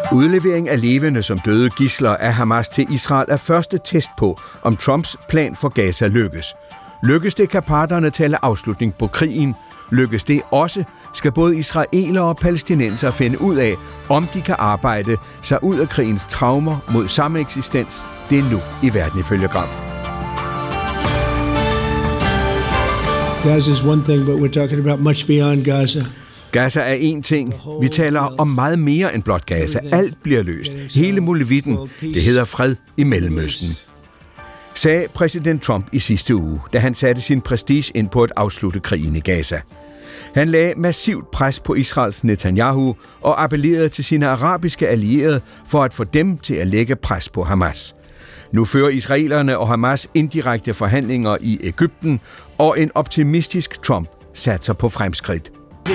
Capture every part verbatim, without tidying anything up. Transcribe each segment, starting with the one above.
Udlevering af levende som døde gidsler af Hamas til Israel er første test på, om Trumps plan for Gaza lykkes. Lykkes det, kan parterne tale afslutning på krigen. Lykkes det også, skal både israelere og palæstinenser finde ud af, om de kan arbejde sig ud af krigens traumer mod sameksistens. Det er nu i Verden ifølge Gram. Gaza is one thing, but we're talking about much beyond Gaza. Gaza er én ting. Vi taler om meget mere end blot Gaza. Alt bliver løst. Hele muligheden. Det hedder fred i Mellemøsten, sagde præsident Trump i sidste uge, da han satte sin prestige ind på at afslutte krigen i Gaza. Han lagde massivt pres på Israels Netanyahu og appellerede til sine arabiske allierede for at få dem til at lægge pres på Hamas. Nu fører israelerne og Hamas indirekte forhandlinger i Egypten, og en optimistisk Trump satser på fremskridt.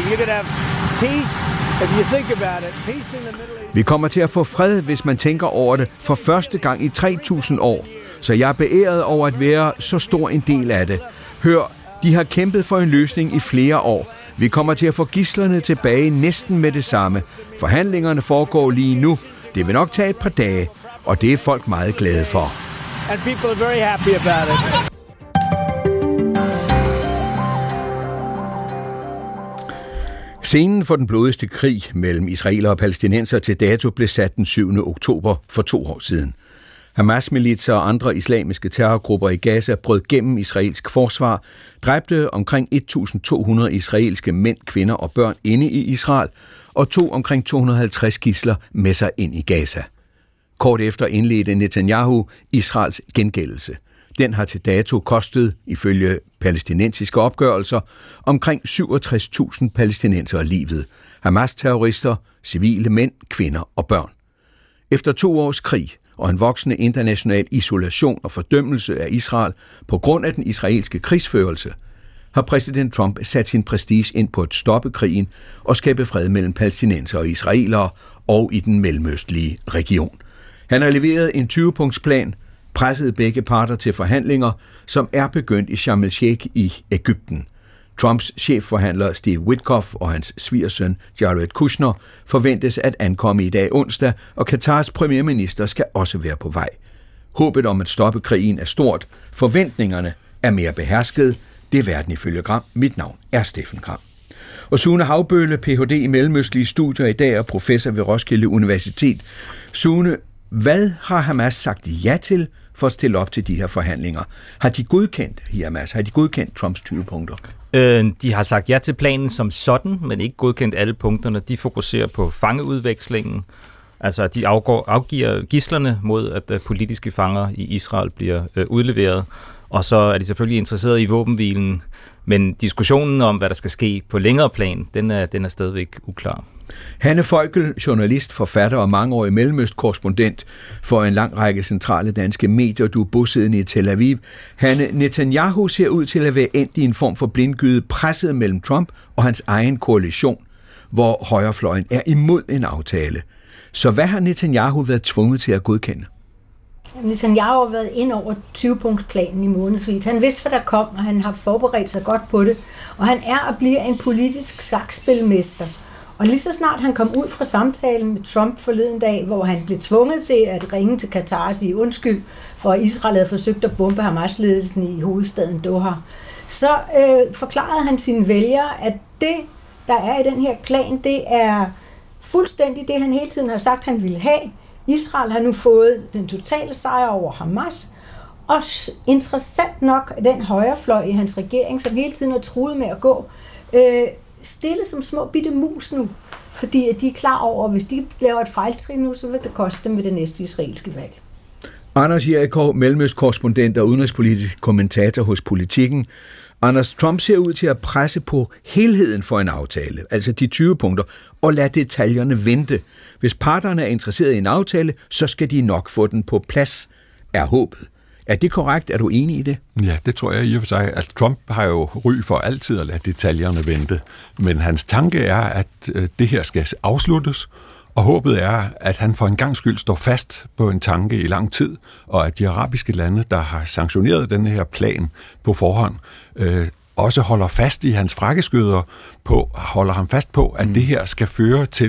Vi kommer til at få fred, hvis man tænker over det, for første gang i tre tusind år. Så jeg er beæret over at være så stor en del af det. Hør, de har kæmpet for en løsning i flere år. Vi kommer til at få gidslerne tilbage næsten med det samme. Forhandlingerne foregår lige nu. Det vil nok tage et par dage, og det er folk meget glade for. And people are very happy about it. Scenen for den blodigste krig mellem israelere og palæstinenser til dato blev sat den syvende oktober for to år siden. Hamas-militser og andre islamiske terrorgrupper i Gaza brød gennem israelsk forsvar, dræbte omkring et tusind to hundrede israelske mænd, kvinder og børn inde i Israel og tog omkring to hundrede og halvtreds gidsler med sig ind i Gaza. Kort efter indledte Netanyahu Israels gengældelse. Den har til dato kostet, ifølge palæstinensiske opgørelser, omkring syvogtres tusind palæstinensere livet. Hamas-terrorister, civile mænd, kvinder og børn. Efter to års krig og en voksende international isolation og fordømmelse af Israel på grund af den israelske krigsførelse, har præsident Trump sat sin prestige ind på at stoppe krigen og skabe fred mellem palæstinensere og israelere og i den mellemøstlige region. Han har leveret en tyve-punktsplan, presset begge parter til forhandlinger, som er begyndt i Sharm el-Sheikh i Egypten. Trumps chefforhandler Steve Witkoff og hans svigersøn Jared Kushner forventes at ankomme i dag onsdag, og Katars premierminister skal også være på vej. Håbet om at stoppe krigen er stort. Forventningerne er mere beherskede. Det er Verden ifølge Gram. Mit navn er Steffen Gram. Og Sune Havbølle, P H D i mellemøstlige studier i dag og professor ved Roskilde Universitet. Sune, hvad har Hamas sagt ja til for at stille op til de her forhandlinger? Har de godkendt Hamas? Har de godkendt Trumps tyve punkter? Øh, de har sagt ja til planen som sådan, men ikke godkendt alle punkterne. De fokuserer på fangeudvekslingen, altså at de afgår, afgiver gidslerne mod, at uh, politiske fanger i Israel bliver uh, udleveret. Og så er de selvfølgelig interesserede i våbenhvilen, men diskussionen om, hvad der skal ske på længere plan, den er, den er stadigvæk uklar. Hanne Folkel, journalist, forfatter og mangeårig mellemøstkorrespondent for en lang række centrale danske medier. Du er bosiddende i Tel Aviv. Hanne, Netanyahu ser ud til at være endt i en form for blindgyde, presset mellem Trump og hans egen koalition, hvor højrefløjen er imod en aftale. Så hvad har Netanyahu været tvunget til at godkende? Netanyahu har været ind over tyve-punktsplanen i månedsvis. Han vidste, hvad der kom, og han har forberedt sig godt på det. Og han er og bliver en politisk skakspilmester. Og lige så snart han kom ud fra samtalen med Trump forleden dag, hvor han blev tvunget til at ringe til Katar og sige undskyld for, at Israel havde forsøgt at bombe Hamas-ledelsen i hovedstaden Doha, så øh, forklarede han sine vælgere, at det, der er i den her plan, det er fuldstændig det, han hele tiden har sagt, han ville have. Israel har nu fået den totale sejr over Hamas, og interessant nok, den højrefløj i hans regering, som hele tiden har truet med at gå, øh, stille som små bitte mus nu, fordi de er klar over, at hvis de laver et fejltrin nu, så vil det koste dem ved det næste israelske valg. Anders Jerichow, mellemøstkorrespondent og udenrigspolitisk kommentator hos Politikken. Anders, Trump ser ud til at presse på helheden for en aftale, altså de tyve punkter, og lade detaljerne vente. Hvis parterne er interesseret i en aftale, så skal de nok få den på plads, er håbet. Er det korrekt? Er du enig i det? Ja, det tror jeg i og for sig. At Trump har jo ry for altid at lade detaljerne vente. Men hans tanke er, at det her skal afsluttes, og håbet er, at han for en gang skyld står fast på en tanke i lang tid, og at de arabiske lande, der har sanktioneret denne her plan på forhånd, øh, også holder fast i hans frakkeskyder på, holder ham fast på, at mm. det her skal føre til,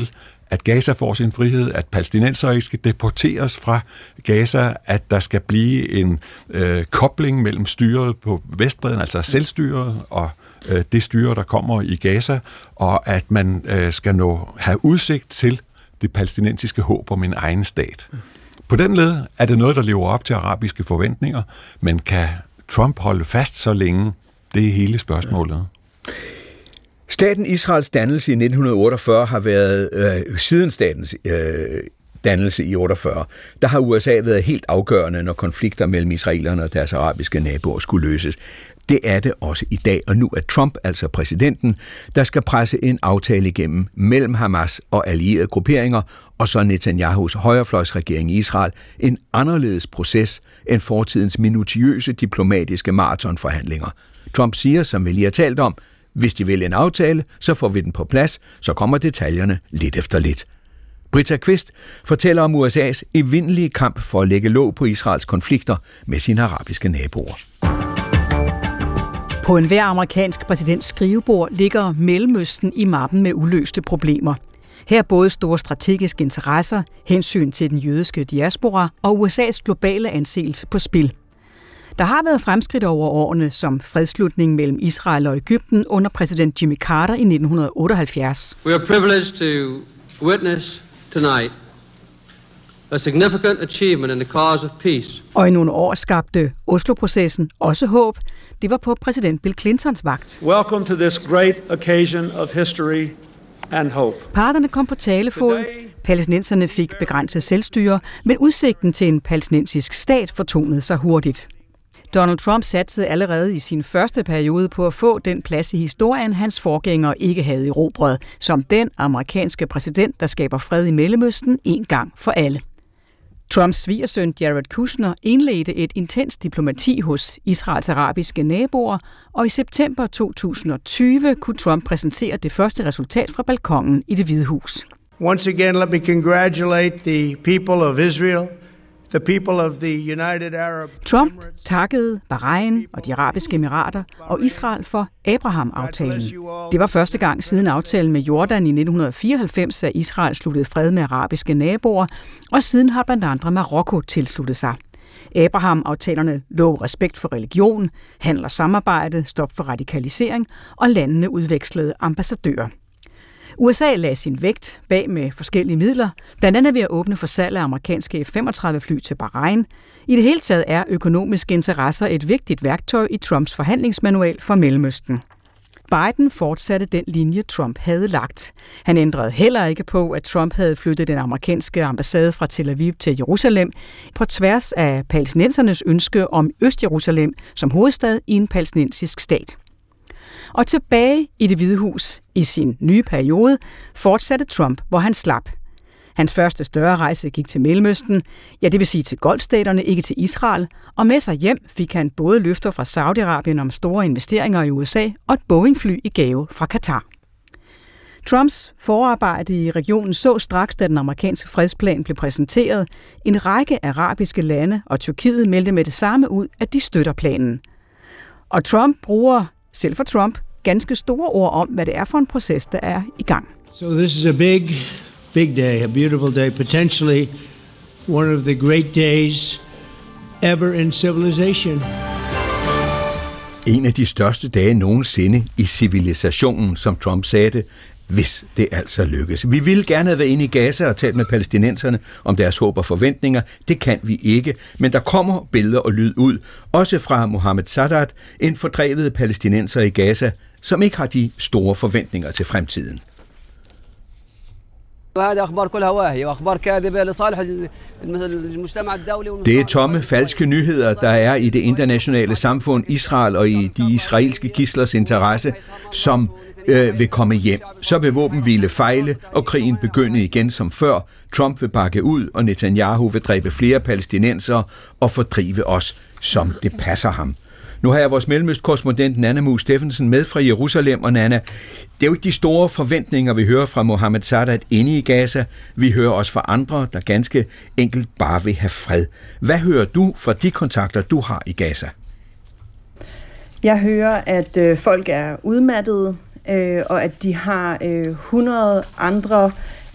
at Gaza får sin frihed, at palæstinensere ikke skal deporteres fra Gaza, at der skal blive en øh, kobling mellem styret på Vestbredden, altså selvstyret, og øh, det styre, der kommer i Gaza, og at man øh, skal nå have udsigt til det palæstinensiske håb om en egen stat. På den led er det noget, der lever op til arabiske forventninger, men kan Trump holde fast så længe? Det er hele spørgsmålet. Staten Israels dannelse i nitten otteogfyrre har været, øh, siden statens øh, dannelse i otteogfyrre, der har U S A været helt afgørende, når konflikter mellem israelerne og deres arabiske naboer skulle løses. Det er det også i dag, og nu er Trump, altså præsidenten, der skal presse en aftale igennem mellem Hamas og allierede grupperinger, og så Netanyahus højrefløjsregering i Israel, en anderledes proces end fortidens minutiøse diplomatiske maratonforhandlinger. Trump siger, som vi lige har talt om, hvis de vil en aftale, så får vi den på plads, så kommer detaljerne lidt efter lidt. Britta Kvist fortæller om U S A's evindelige kamp for at lægge låg på Israels konflikter med sine arabiske naboer. På enhver amerikansk præsidents skrivebord ligger Mellemøsten i mappen med uløste problemer. Her er både store strategiske interesser, hensyn til den jødiske diaspora og U S A's globale anseelse på spil. Der har været fremskridt over årene, som fredsslutning mellem Israel og Egypten under præsident Jimmy Carter i nitten otteoghalvfjerds. We are privileged to witness tonight a significant achievement in the cause of peace. Og i nogle år skabte Oslo-processen også håb. Det var på præsident Bill Clintons vagt. Welcome to this great occasion of history and hope. Parterne kom på talefod. Palæstinenserne fik begrænset selvstyre, men udsigten til en palæstinensisk stat fortonede sig hurtigt. Donald Trump satsede allerede i sin første periode på at få den plads i historien, hans forgængere ikke havde erobret, som den amerikanske præsident, der skaber fred i Mellemøsten en gang for alle. Trumps svigersøn Jared Kushner indledte et intens diplomati hos Israels arabiske naboer, og i september to tusind og tyve kunne Trump præsentere det første resultat fra balkonen i Det Hvide Hus. Once again, let me congratulate the people of Israel, the people of the United Arab Trump takkede Bahrain og de arabiske emirater og Israel for Abraham-aftalen. Det var første gang siden aftalen med Jordan i nitten fireoghalvfems, at Israel sluttede fred med arabiske naboer, og siden har blandt andre Marokko tilsluttet sig. Abraham-aftalerne lov respekt for religion, handel og samarbejde, stop for radikalisering, og landene udvekslede ambassadører. U S A lagde sin vægt bag med forskellige midler, blandt andet ved at åbne for salg af amerikanske F femogtredive fly til Bahrain. I det hele taget er økonomiske interesser et vigtigt værktøj i Trumps forhandlingsmanual for Mellemøsten. Biden fortsatte den linje, Trump havde lagt. Han ændrede heller ikke på, at Trump havde flyttet den amerikanske ambassade fra Tel Aviv til Jerusalem på tværs af palæstinensernes ønske om Øst-Jerusalem som hovedstad i en palæstinensisk stat. Og tilbage i Det Hvide Hus i sin nye periode fortsatte Trump, hvor han slap. Hans første større rejse gik til Mellemøsten, ja det vil sige til Golfstaterne, ikke til Israel, og med sig hjem fik han både løfter fra Saudi-Arabien om store investeringer i U S A og et Boeing-fly i gave fra Katar. Trumps forarbejde i regionen så straks, da den amerikanske fredsplan blev præsenteret. En række arabiske lande og Tyrkiet meldte med det samme ud, at de støtter planen. Og Trump bruger, selv for Trump, ganske store ord om, hvad det er for en proces, der er i gang. So this is a big, big day, a beautiful day, potentially one of the great days ever in civilization. En af de største dage nogensinde i civilisationen, som Trump sagde det, hvis det altså lykkes. Vi ville gerne have været inde i Gaza og talt med palæstinenserne om deres håb og forventninger. Det kan vi ikke, men der kommer billeder og lyd ud, også fra Mohammed Sadat, en fordrevet palæstinenser i Gaza, som ikke har de store forventninger til fremtiden. Det er tomme, falske nyheder, der er i det internationale samfund, Israel og i de israelske gidslers interesse, som øh, vil komme hjem. Så vil våbenhvile fejle, og krigen begynde igen som før. Trump vil bakke ud, og Netanyahu vil dræbe flere palæstinensere og fordrive os, som det passer ham. Nu har jeg vores mellemøstkorrespondent Nana Mu Steffensen med fra Jerusalem, og Nana, det er jo ikke de store forventninger, vi hører fra Mohammed Sadat inde i Gaza. Vi hører også fra andre, der ganske enkelt bare vil have fred. Hvad hører du fra de kontakter, du har i Gaza? Jeg hører, at øh, folk er udmattede, øh, og at de har øh, hundrede andre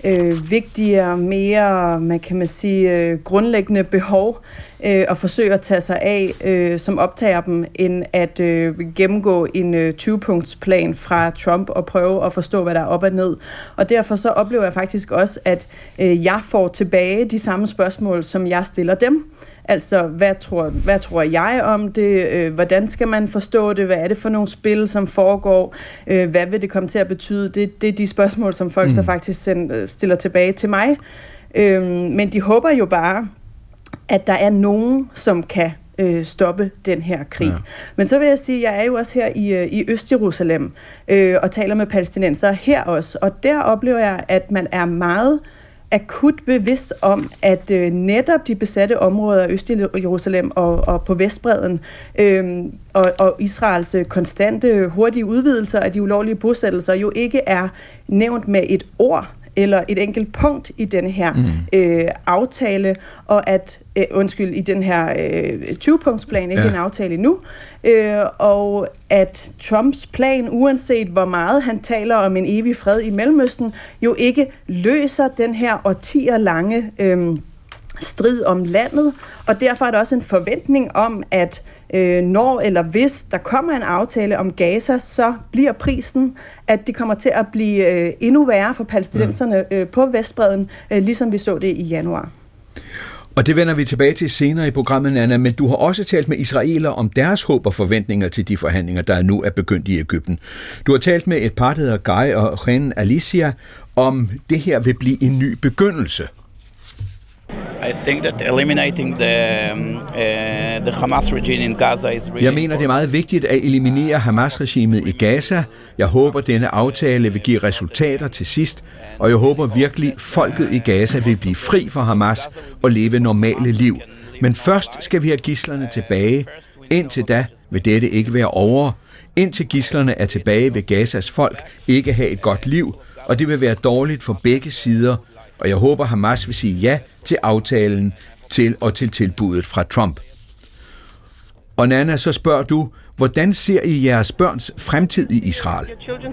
øh, vigtigere, mere, man kan man sige, øh, grundlæggende behov øh, at forsøge at tage sig af, øh, som optager dem, end at øh, gennemgå en øh, tyve-punktsplan fra Trump og prøve at forstå, hvad der er op og ned. Og derfor så oplever jeg faktisk også, at øh, jeg får tilbage de samme spørgsmål, som jeg stiller dem. Altså, hvad tror, hvad tror jeg om det? Øh, hvordan skal man forstå det? Hvad er det for nogle spil, som foregår? Øh, hvad vil det komme til at betyde? Det, det er de spørgsmål, som folk mm. så faktisk send, stiller tilbage til mig. Øh, men de håber jo bare, at der er nogen, som kan øh, stoppe den her krig. Ja. Men så vil jeg sige, at jeg er jo også her i, i Øst-Jerusalem øh, og taler med palæstinensere her også. Og der oplever jeg, at man er meget akut bevidst om, at øh, netop de besatte områder af Øst-Jerusalem og, og på Vestbredden øh, og, og Israels konstante hurtige udvidelser af de ulovlige bosættelser jo ikke er nævnt med et ord eller et enkelt punkt i den her mm. øh, aftale, og at, øh, undskyld, i den her øh, tyve-punktsplan, ikke ja. en aftale endnu, øh, og at Trumps plan, uanset hvor meget han taler om en evig fred i Mellemøsten, jo ikke løser den her årtier lange øh, strid om landet, og derfor er der også en forventning om, at øh, når eller hvis der kommer en aftale om Gaza, så bliver prisen, at det kommer til at blive øh, endnu værre for palæstinenserne øh, på Vestbredden, øh, ligesom vi så det i januar. Og det vender vi tilbage til senere i programmet, Anna, men du har også talt med israelere om deres håb og forventninger til de forhandlinger, der nu er begyndt i Egypten. Du har talt med et par, der hedder Guy og Ren Alicia, om det her vil blive en ny begyndelse. I think that eliminating the, um, uh, the Hamas regime in Gaza is really Jeg mener, det er meget vigtigt at eliminere Hamas-regimet i Gaza. Jeg håber, denne aftale vil give resultater til sidst, og jeg håber virkelig, folket i Gaza vil blive fri for Hamas og leve normale liv. Men først skal vi have gidslerne tilbage. Indtil da vil dette ikke være over. Indtil gidslerne er tilbage, vil Gazas folk ikke have et godt liv, og det vil være dårligt for begge sider. Og jeg håber, Hamas vil sige ja til aftalen til og til tilbuddet fra Trump. Og Nana, så spørger du, hvordan ser I jeres børns fremtid i Israel?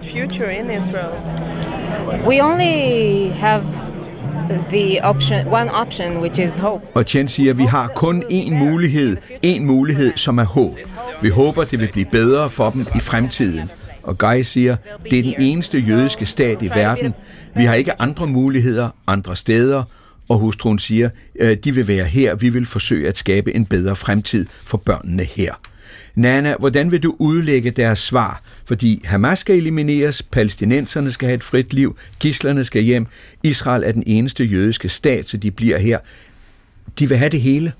We only have the option, one option, which is hope. Og Chen siger, at vi har kun én mulighed, én mulighed, som er håb. Vi håber, det vil blive bedre for dem i fremtiden. Og Guy siger, det er den eneste jødiske stat i verden. Vi har ikke andre muligheder andre steder. Og hustruen siger, de vil være her. Vi vil forsøge at skabe en bedre fremtid for børnene her. Nana, hvordan vil du udlægge deres svar? Fordi Hamas skal elimineres, palæstinenserne skal have et frit liv, gidslerne skal hjem. Israel er den eneste jødiske stat, så de bliver her. De vil have det hele.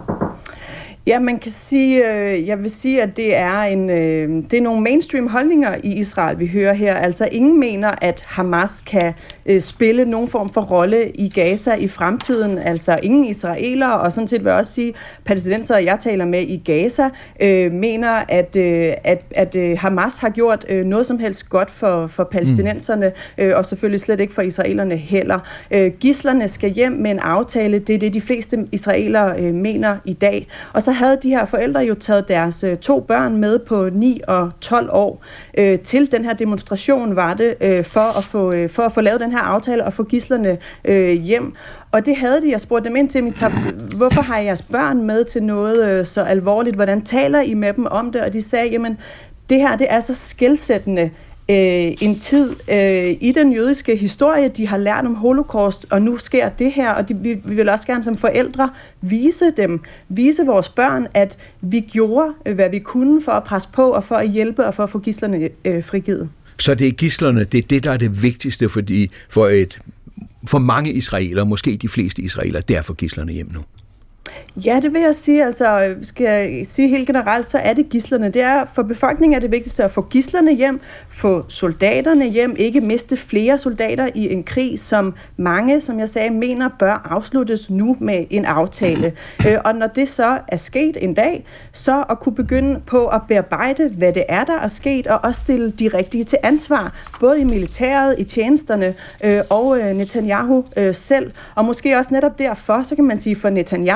Ja, man kan sige, øh, jeg vil sige, at det er en, øh, det er nogle mainstream holdninger i Israel, vi hører her. Altså ingen mener, at Hamas kan øh, spille nogen form for rolle i Gaza i fremtiden. Altså ingen israelere, og sådan set vil jeg også sige, palæstinensere, jeg taler med i Gaza, øh, mener, at, øh, at, at øh, Hamas har gjort øh, noget som helst godt for, for palæstinenserne, øh, og selvfølgelig slet ikke for israelerne heller. Øh, gidslerne skal hjem med en aftale, det er det, de fleste israelere øh, mener i dag. Og så havde de her forældre jo taget deres øh, to børn med på ni og tolv år øh, til den her demonstration, var det, øh, for, at få, øh, for at få lavet den her aftale og få gidslerne øh, hjem. Og det havde de, jeg spurgte dem ind til, hvorfor har I jeres børn med til noget øh, så alvorligt? Hvordan taler I med dem om det? Og de sagde, jamen, det her, det er så skelsættende Øh, en tid øh, i den jødiske historie, de har lært om holocaust, og nu sker det her, og de, vi, vi vil også gerne som forældre vise dem, vise vores børn, at vi gjorde, hvad vi kunne for at presse på, og for at hjælpe, og for at få gidslerne øh, frigivet. Så det er gidslerne, det er det, der er det vigtigste for, de, for, et, for mange israelere, måske de fleste israelere, det er for gidslerne hjem nu. Ja, det vil jeg sige. Altså, skal jeg sige helt generelt, så er det gidslerne. Det er, for befolkningen er det vigtigste at få gidslerne hjem, få soldaterne hjem, ikke miste flere soldater i en krig, som mange, som jeg sagde, mener bør afsluttes nu med en aftale. Og når det så er sket en dag, så at kunne begynde på at bearbejde, hvad det er, der er sket, og også stille de rigtige til ansvar, både i militæret, i tjenesterne og Netanyahu selv. Og måske også netop derfor, så kan man sige for Netanyahu, hvad er det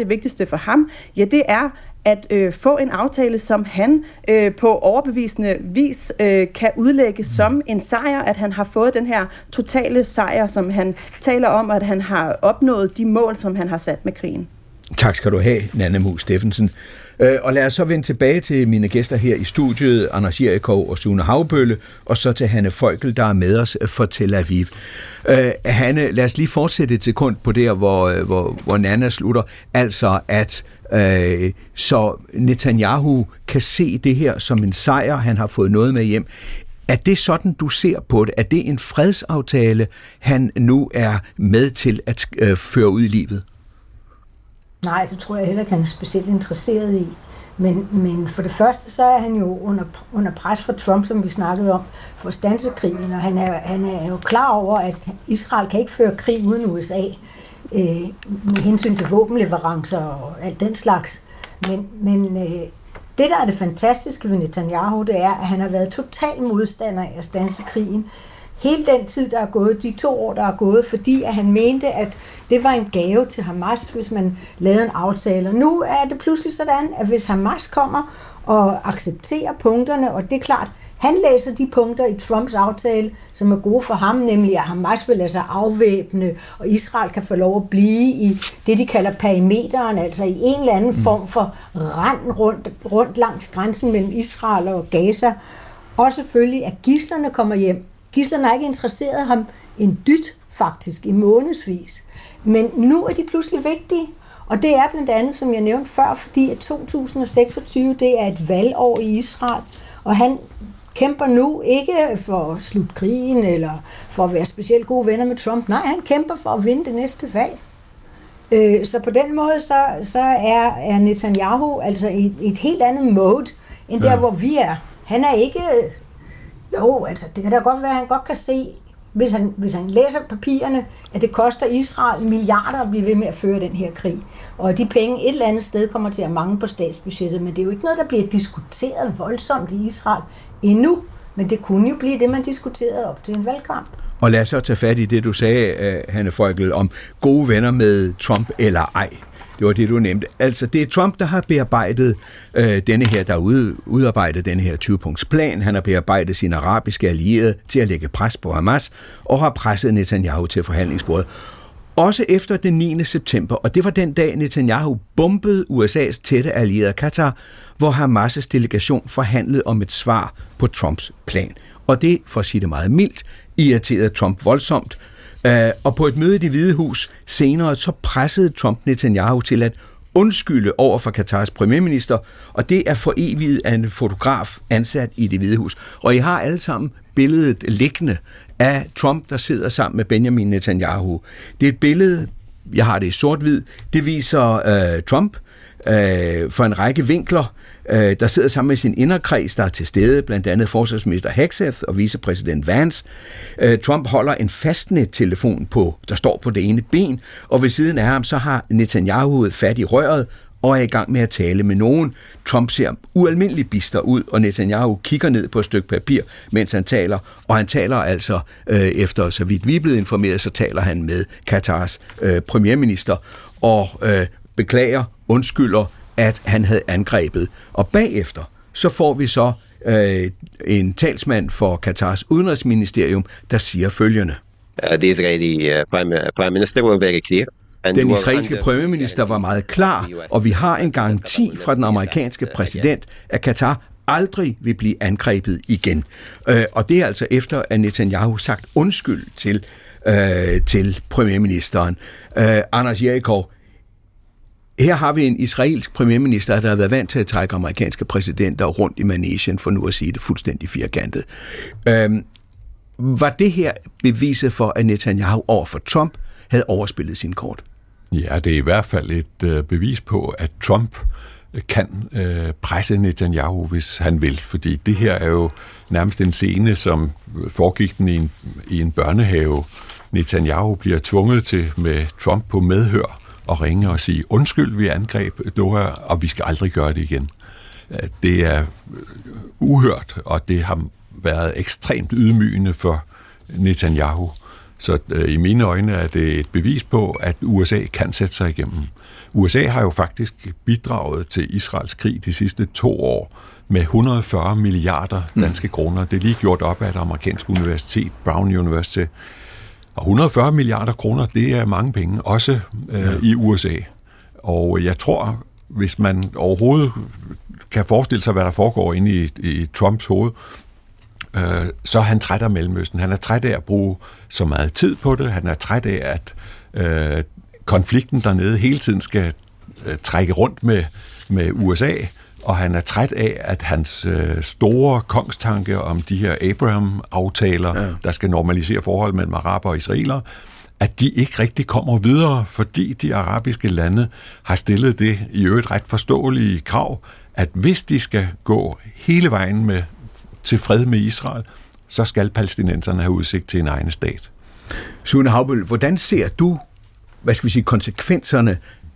det vigtigste for ham? Ja, det er at øh, få en aftale, som han øh, på overbevisende vis øh, kan udlægge som en sejr, at han har fået den her totale sejr, som han taler om, at han har opnået de mål, som han har sat med krigen. Tak skal du have, Nanne Muus Steffensen. Og lad os så vende tilbage til mine gæster her i studiet, Anders Jerichow og Sune Haubølle, og så til Hanne Folkel, der er med os for Tel Aviv. Uh, Hanne, lad os lige fortsætte et sekund på der, hvor, hvor, hvor Nanne slutter. Altså, at uh, så Netanyahu kan se det her som en sejr, han har fået noget med hjem. Er det sådan, du ser på det? Er det en fredsaftale, han nu er med til at uh, føre ud i livet? Nej, det tror jeg heller ikke, han er specielt interesseret i. Men, men for det første, så er han jo under, under pres fra Trump, som vi snakkede om, for at standse krigen. Og han er, han er jo klar over, at Israel kan ikke føre krig uden U S A, øh, med hensyn til våbenleverancer og alt den slags. Men, men øh, det, der er det fantastiske ved Netanyahu, det er, at han har været total modstander af at standse krigen. Hele den tid, der er gået, de to år, der er gået, fordi at han mente, at det var en gave til Hamas, hvis man lavede en aftale. Og nu er det pludselig sådan, at hvis Hamas kommer og accepterer punkterne, og det er klart, han læser de punkter i Trumps aftale, som er gode for ham, nemlig at Hamas vil lade sig afvæbne, og Israel kan få lov at blive i det, de kalder perimeteren, altså i en eller anden form for rand rundt, rundt langs grænsen mellem Israel og Gaza. Og selvfølgelig, at gidslerne kommer hjem. Gidslerne har ikke interesseret ham en dyt, faktisk, i månedsvis. Men nu er de pludselig vigtige, og det er blandt andet, som jeg nævnte før, fordi at to tusind seksogtyve, det er et valgår i Israel, og han kæmper nu ikke for at slutte krigen, eller for at være specielt gode venner med Trump. Nej, han kæmper for at vinde det næste valg. Så på den måde, så, så er, er Netanyahu altså i et helt andet mode, end der, ja. hvor vi er. Han er ikke... Jo, altså det kan da godt være, at han godt kan se, hvis han, hvis han læser papirerne, at det koster Israel milliarder at blive ved med at føre den her krig. Og de penge et eller andet sted kommer til at mangle på statsbudgettet, men det er jo ikke noget, der bliver diskuteret voldsomt i Israel endnu. Men det kunne jo blive det, man diskuterede op til en valgkamp. Og lad os så tage fat i det, du sagde, Hanne Folkel, om gode venner med Trump eller ej. Det var det, du nævnte. Altså, det er Trump, der har bearbejdet øh, denne her, der ude, udarbejdet denne her tyve-punkts plan. Han har bearbejdet sine arabiske allierede til at lægge pres på Hamas, og har presset Netanyahu til forhandlingsbordet. Også efter den niende september, og det var den dag, Netanyahu bombede U S A's tætte allierede Qatar, hvor Hamas' delegation forhandlede om et svar på Trumps plan. Og det, for at sige det meget mildt, irriterede Trump voldsomt. Uh, og på et møde i Det Hvide Hus senere, så pressede Trump Netanyahu til at undskylde over for Qatars premierminister, og det er foreviget af en fotograf ansat i Det Hvide Hus. Og I har alle sammen billedet liggende af Trump, der sidder sammen med Benjamin Netanyahu. Det er et billede, jeg har det i sort-hvid, det viser uh, Trump uh, for en række vinkler, der sidder sammen med sin inderkreds, der er til stede, blandt andet forsvarsminister Hegseth og vicepræsident Vance. Trump holder en fastnet-telefon på, der står på det ene ben, og ved siden af ham, så har Netanyahu fat i røret og er i gang med at tale med nogen. Trump ser ualmindeligt bister ud, og Netanyahu kigger ned på et stykke papir, mens han taler, og han taler altså, øh, efter så vidt vi er blevet informeret, så taler han med Qatars øh, premierminister, og øh, beklager, undskylder, at han havde angrebet. Og bagefter, så får vi så øh, en talsmand for Qatars udenrigsministerium, der siger følgende. The Israeli prime, prime minister was very clear. Den israelske premierminister var meget klar, og vi har en garanti fra den amerikanske præsident, at Qatar aldrig vil blive angrebet igen. Øh, og det er altså efter, at Netanyahu sagt undskyld til, øh, til premierministeren. Øh, Anders Jerichow, her har vi en israelsk premierminister, der har været vant til at trække amerikanske præsidenter rundt i manegen, for nu at sige det fuldstændig firkantet. Øhm, var det her beviset for, at Netanyahu over for Trump havde overspillet sin kort? Ja, det er i hvert fald et øh, bevis på, at Trump kan øh, presse Netanyahu, hvis han vil. Fordi det her er jo nærmest en scene, som foregik den i en, i en børnehave. Netanyahu bliver tvunget til med Trump på medhør og ringe og sige, undskyld, vi angreb Doha, og vi skal aldrig gøre det igen. Det er uhørt, og det har været ekstremt ydmygende for Netanyahu. Så øh, i mine øjne er det et bevis på, at U S A kan sætte sig igennem. U S A har jo faktisk bidraget til Israels krig de sidste to år med et hundrede og fyrre milliarder danske mm. kroner. Det er lige gjort op af et amerikansk universitet, Brown University. Og et hundrede og fyrre milliarder kroner, det er mange penge, også øh, ja. i U S A. Og jeg tror, hvis man overhovedet kan forestille sig, hvad der foregår inde i, i Trumps hoved, øh, så er han træt af Mellemøsten. Han er træt af at bruge så meget tid på det. Han er træt af, at øh, konflikten dernede hele tiden skal øh, trække rundt med, med U S A, og han er træt af, at hans øh, store kongstanke om de her Abraham-aftaler, ja. der skal normalisere forholdet mellem araber og israelere, at de ikke rigtig kommer videre, fordi de arabiske lande har stillet det i øvrigt ret forståelige krav, at hvis de skal gå hele vejen med, til fred med Israel, så skal palæstinenserne have udsigt til en egen stat. Sune Haubøl, hvordan ser du, hvad skal vi sige, konsekvenserne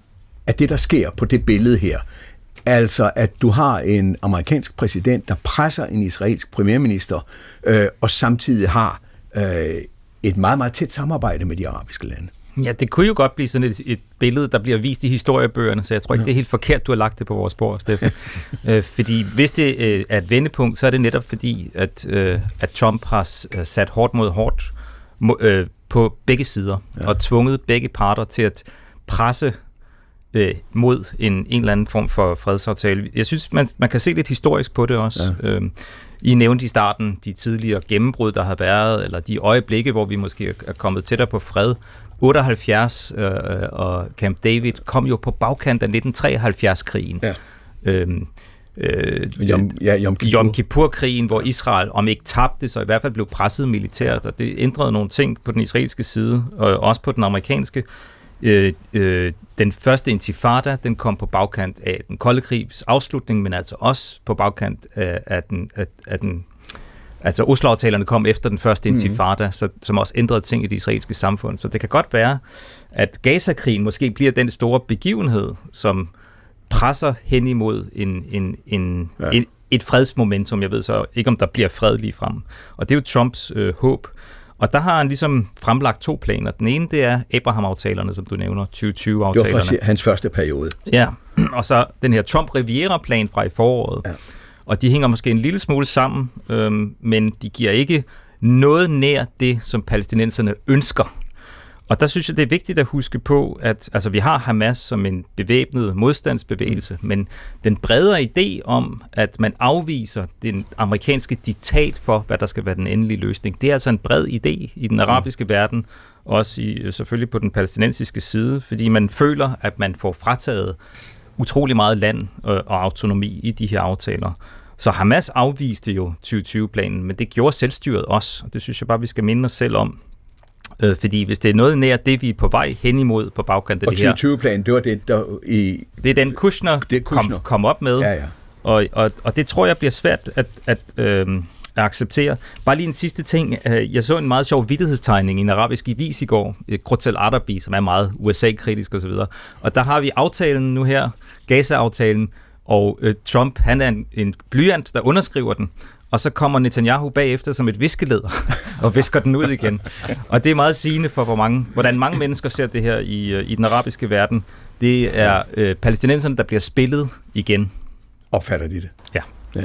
af det, der sker på det billede her? Altså, at du har en amerikansk præsident, der presser en israelsk premierminister, øh, og samtidig har øh, et meget, meget tæt samarbejde med de arabiske lande. Ja, det kunne jo godt blive sådan et, et billede, der bliver vist i historiebøgerne, så jeg tror ikke, ja. det er helt forkert, du har lagt det på vores spor, Steffen. øh, fordi hvis det øh, er et vendepunkt, så er det netop fordi, at, øh, at Trump har sat hårdt mod hårdt øh, på begge sider, ja. og tvunget begge parter til at presse øh, mod en, en eller anden form for fredsaftale. Jeg synes, man, man kan se lidt historisk på det også. Ja. Øh, I nævnte i starten de tidligere gennembrud, der har været, eller de øjeblikke, hvor vi måske er kommet tættere på fred. otteoghalvfjerds øh, og Camp David kom jo på bagkant af nitten treoghalvfjerds-krigen. Ja. Øhm, øh, Yom, ja, Yom Kippur. Yom Kippur-krigen, hvor Israel, om ikke tabte, så i hvert fald blev presset militært, og det ændrede nogle ting på den israelske side, og også på den amerikanske. Øh, øh, den første intifada, den kom på bagkant af den kolde krigs afslutning, men altså også på bagkant af, af den, af, af den altså Oslo-aftalerne kom efter den første intifada, mm. så, som også ændrede ting i det israelske samfund. Så det kan godt være, at Gaza-krigen måske bliver den store begivenhed, som presser hen imod en, en, en, ja. en, et fredsmomentum. Jeg ved så ikke, om der bliver fred lige frem. Og det er jo Trumps øh, håb. Og der har han ligesom fremlagt to planer. Den ene, det er Abraham-aftalerne, som du nævner, tyve tyve-aftalerne. Det var hans første periode. Ja, og så den her Trump-Riviera-plan fra i foråret. Ja. Og de hænger måske en lille smule sammen, øhm, men de giver ikke noget nær det, som palæstinenserne ønsker. Og der synes jeg, det er vigtigt at huske på, at altså, vi har Hamas som en bevæbnet modstandsbevægelse, mm. men den bredere idé om, at man afviser den amerikanske diktat for, hvad der skal være den endelige løsning, det er altså en bred idé i den arabiske mm. verden, også i, selvfølgelig på den palæstinensiske side, fordi man føler, at man får frataget utrolig meget land og autonomi i de her aftaler. Så Hamas afviste jo tyve tyve-planen, men det gjorde selvstyret også, og det synes jeg bare, vi skal minde os selv om. Øh, fordi hvis det er noget nær det, vi er på vej hen imod på bagkant af det her... Og tyve tyve-planen, det var det, der i... Det er den Kushner, det Kushner. Kom, kom op med, ja, ja. Og, og, og det tror jeg bliver svært at... at øh, at acceptere. Bare lige en sidste ting. Jeg så en meget sjov vittighedstegning i en arabisk avis i går, Grozel Arabi, som er meget U S A-kritisk osv. Og, og der har vi aftalen nu her, Gaza-aftalen, og øh, Trump, han er en, en blyant, der underskriver den, og så kommer Netanyahu bagefter som et viskeleder og visker den ud igen. Og det er meget sigende for, hvor mange, hvordan mange mennesker ser det her i, i den arabiske verden. Det er øh, palæstinenserne, der bliver spillet igen. Opfatter de det? Ja. Ja.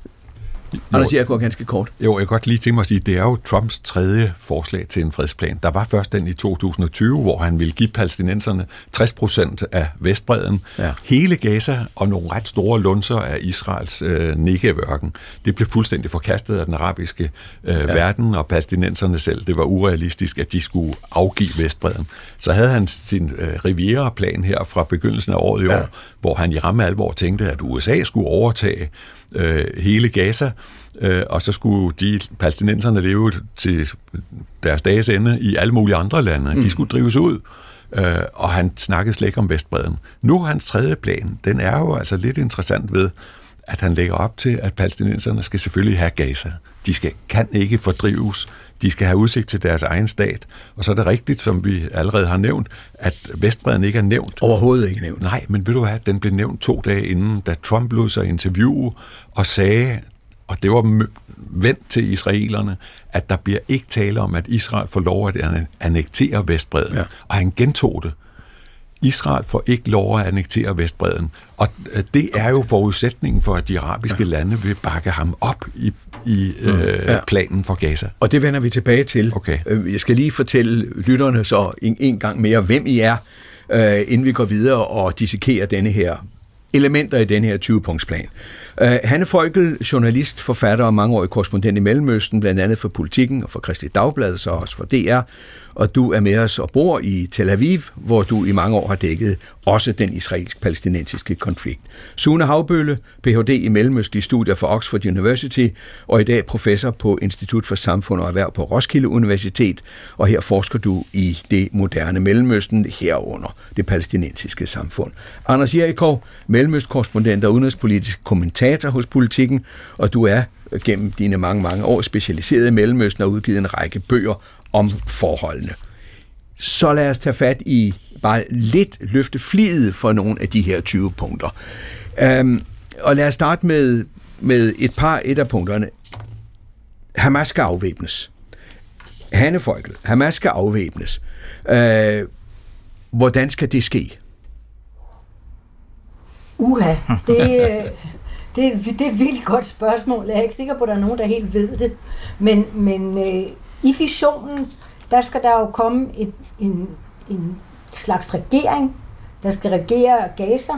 Anders, jeg går ganske kort. Jo, jeg kan godt lige tænke mig at sige, det er jo Trumps tredje forslag til en fredsplan. Der var først den i to tusind og tyve, hvor han ville give palæstinenserne tres procent af Vestbredden, ja. hele Gaza og nogle ret store lunser af Israels øh, Negev-ørken. Det blev fuldstændig forkastet af den arabiske øh, ja. verden og palæstinenserne selv. Det var urealistisk, at de skulle afgive Vestbredden. Så havde han sin øh, Riviera-plan her fra begyndelsen af året i år, ja. hvor han i ramme alvor tænkte, at U S A skulle overtage Øh, hele Gaza, øh, og så skulle de palæstinenserne leve til deres dages ende i alle mulige andre lande. Mm. De skulle drives ud, øh, og han snakkede slet ikke om Vestbredden. Nu hans tredje plan, den er jo altså lidt interessant ved, at han lægger op til, at palæstinenserne skal selvfølgelig have Gaza. De skal, kan ikke fordrives. De skal have udsigt til deres egen stat. Og så er det rigtigt, som vi allerede har nævnt, at Vestbredden ikke er nævnt. Overhovedet ikke nævnt. Nej, men ved du hvad, den blev nævnt to dage inden, da Trump lod sig interviewe og sagde, og det var vendt til israelerne, at der bliver ikke tale om, at Israel får lov at annektere Vestbredden. Ja. Og han gentog det. Israel får ikke lov at annektere Vestbredden. Og det er jo forudsætningen for, at de arabiske ja. lande vil bakke ham op i, i mm. øh, ja. planen for Gaza. Og det vender vi tilbage til. Okay. Jeg skal lige fortælle lytterne så en, en gang mere, hvem I er, øh, inden vi går videre og dissekerer denne her elementer i denne her tyve-punktsplan. Uh, Hanne Folkel, journalist, forfatter og mangeårig korrespondent i Mellemøsten, blandt andet for Politikken og for Kristeligt Dagblad, så også for D R. Og du er med os og bor i Tel Aviv, hvor du i mange år har dækket også den israelsk-palæstinensiske konflikt. Sune Havbølle, P H D i mellemøstlige studier fra Oxford University, og i dag professor på Institut for Samfund og Erhverv på Roskilde Universitet, og her forsker du i det moderne Mellemøsten, herunder det palæstinensiske samfund. Anders Jerikov, mellemøstkorrespondent og udenrigspolitisk kommentator hos Politikken, og du er gennem dine mange, mange år specialiseret i Mellemøsten og udgivet en række bøger om forholdene. Så lad os tage fat i bare lidt løfte fliget for nogle af de her tyve punkter. Um, og lad os starte med, med et par et af punkterne. Hamas skal afvæbnes. Hanne Folkel, Hamas skal afvæbnes. Uh, hvordan skal det ske? Uha, det, det, det er et virkelig godt spørgsmål. Jeg er ikke sikker på, at der er nogen, der helt ved det. Men, men øh, i visionen, der skal der jo komme et, en, en slags regering, der skal regere Gaza.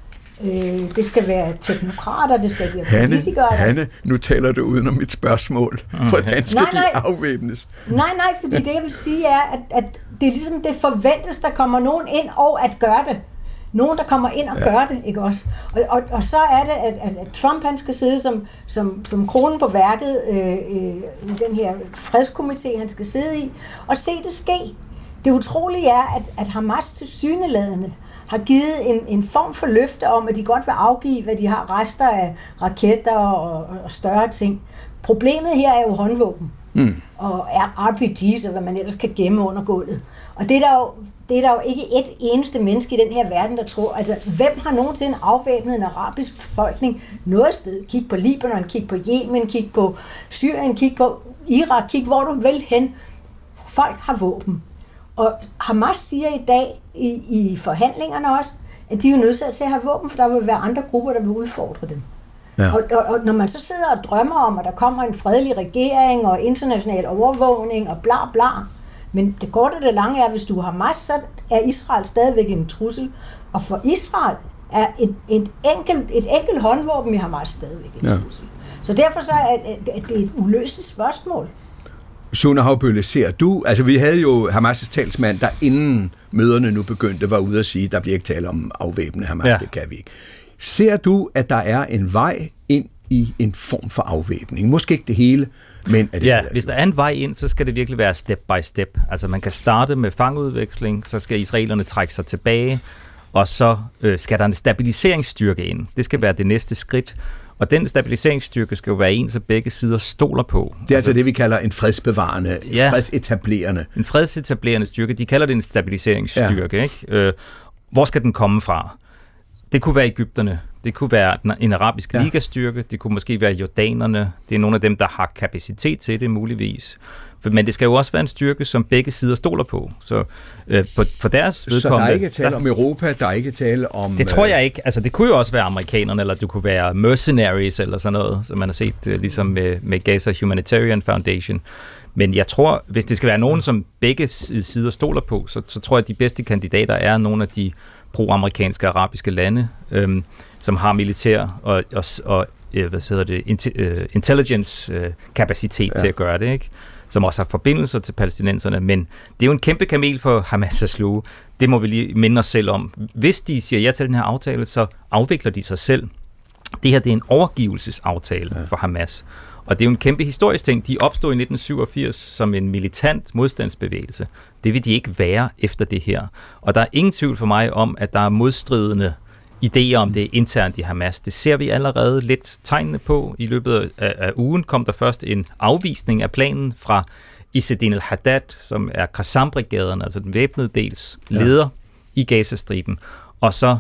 Øh, det skal være teknokrater, det skal være Hanne, politikere. Hanne, nu taler du udenom mit spørgsmål. Hvordan skal nej, nej, de afvæbnes? Nej, nej, fordi det jeg vil sige er, at, at det er ligesom det forventes, der kommer nogen ind og at gøre det. Nogen, der kommer ind og ja. gør det, ikke også? Og, og, og så er det, at, at Trump han skal sidde som, som, som kronen på værket øh, øh, i den her fredskomité, han skal sidde i, og se det ske. Det utrolige er, at, at Hamas tilsyneladende har givet en, en form for løfte om, at de godt vil afgive, hvad de har rester af raketter og, og større ting. Problemet her er jo håndvåben. Mm. Og R P G's og hvad man ellers kan gemme under gulvet. Og det er der jo, det er der jo ikke et eneste menneske i den her verden, der tror, altså hvem har nogensinde afvæbnet en arabisk befolkning noget sted? Kig på Libanon, kig på Yemen, kig på Syrien, kig på Irak, kig hvor du vil hen. Folk har våben. Og Hamas siger i dag i, i forhandlingerne også, at de er nødt til at have våben, for der vil være andre grupper, der vil udfordre dem. Ja. Og, og, og når man så sidder og drømmer om, at der kommer en fredelig regering og international overvågning og bla bla, men det korte og det lange er, hvis du har Hamas, så er Israel stadigvæk en trussel. Og for Israel er et, et, enkelt, et enkelt håndvåben i Hamas stadigvæk en trussel. Ja. Så derfor så er det, at det er et uløseligt spørgsmål. Sune Havbølle, ser du, altså vi havde jo Hamas' talsmand, der inden møderne nu begyndte, var ude at sige, der bliver ikke tale om afvæbne Hamas, ja. Det kan vi ikke. Ser du, at der er en vej ind i en form for afvæbning? Måske ikke det hele, men er det ja, hvis der er en vej ind, så skal det virkelig være step by step. Altså man kan starte med fangeudveksling, så skal israelerne trække sig tilbage, og så øh, skal der en stabiliseringsstyrke ind. Det skal være det næste skridt. Og den stabiliseringsstyrke skal jo være en, så begge sider stoler på. Det er altså, altså det, vi kalder en fredsbevarende, ja, fredsetablerende. En fredsetablerende styrke. De kalder det en stabiliseringsstyrke. Ja. Ikke? Øh, hvor skal den komme fra? Det kunne være egypterne. Det kunne være en arabisk ja. ligastyrke. Det kunne måske være jordanerne. Det er nogle af dem, der har kapacitet til det, muligvis. Men det skal jo også være en styrke, som begge sider stoler på. Så øh, på, for deres vedkommende... Så der er ikke tale om Europa, der er ikke tale om... Det tror jeg ikke. Altså, det kunne jo også være amerikanerne, eller det kunne være mercenaries, eller sådan noget, som man har set, øh, ligesom med, med Gaza Humanitarian Foundation. Men jeg tror, hvis det skal være nogen, som begge sider stoler på, så, så tror jeg, at de bedste kandidater er nogle af de pro-amerikanske arabiske lande, øhm, som har militær og, og, og hvad hedder det, intelligence-kapacitet ja. til at gøre det, ikke? Som også har forbindelser til palæstinenserne, men det er jo en kæmpe kamel for Hamas at sluge. Det må vi lige minde os selv om. Hvis de siger ja til den her aftale, så afvikler de sig selv. Det her det er en overgivelsesaftale ja. for Hamas. Og det er jo en kæmpe historisk ting. De opstod i nitten syvogfirs som en militant modstandsbevægelse. Det vil de ikke være efter det her. Og der er ingen tvivl for mig om, at der er modstridende idéer om det internt i Hamas. Det ser vi allerede lidt tegnene på. I løbet af, af ugen kom der først en afvisning af planen fra Izzedine al-Haddad, som er Qassam-brigaden, altså den væbnede dels leder ja. i Gazastriben. Og så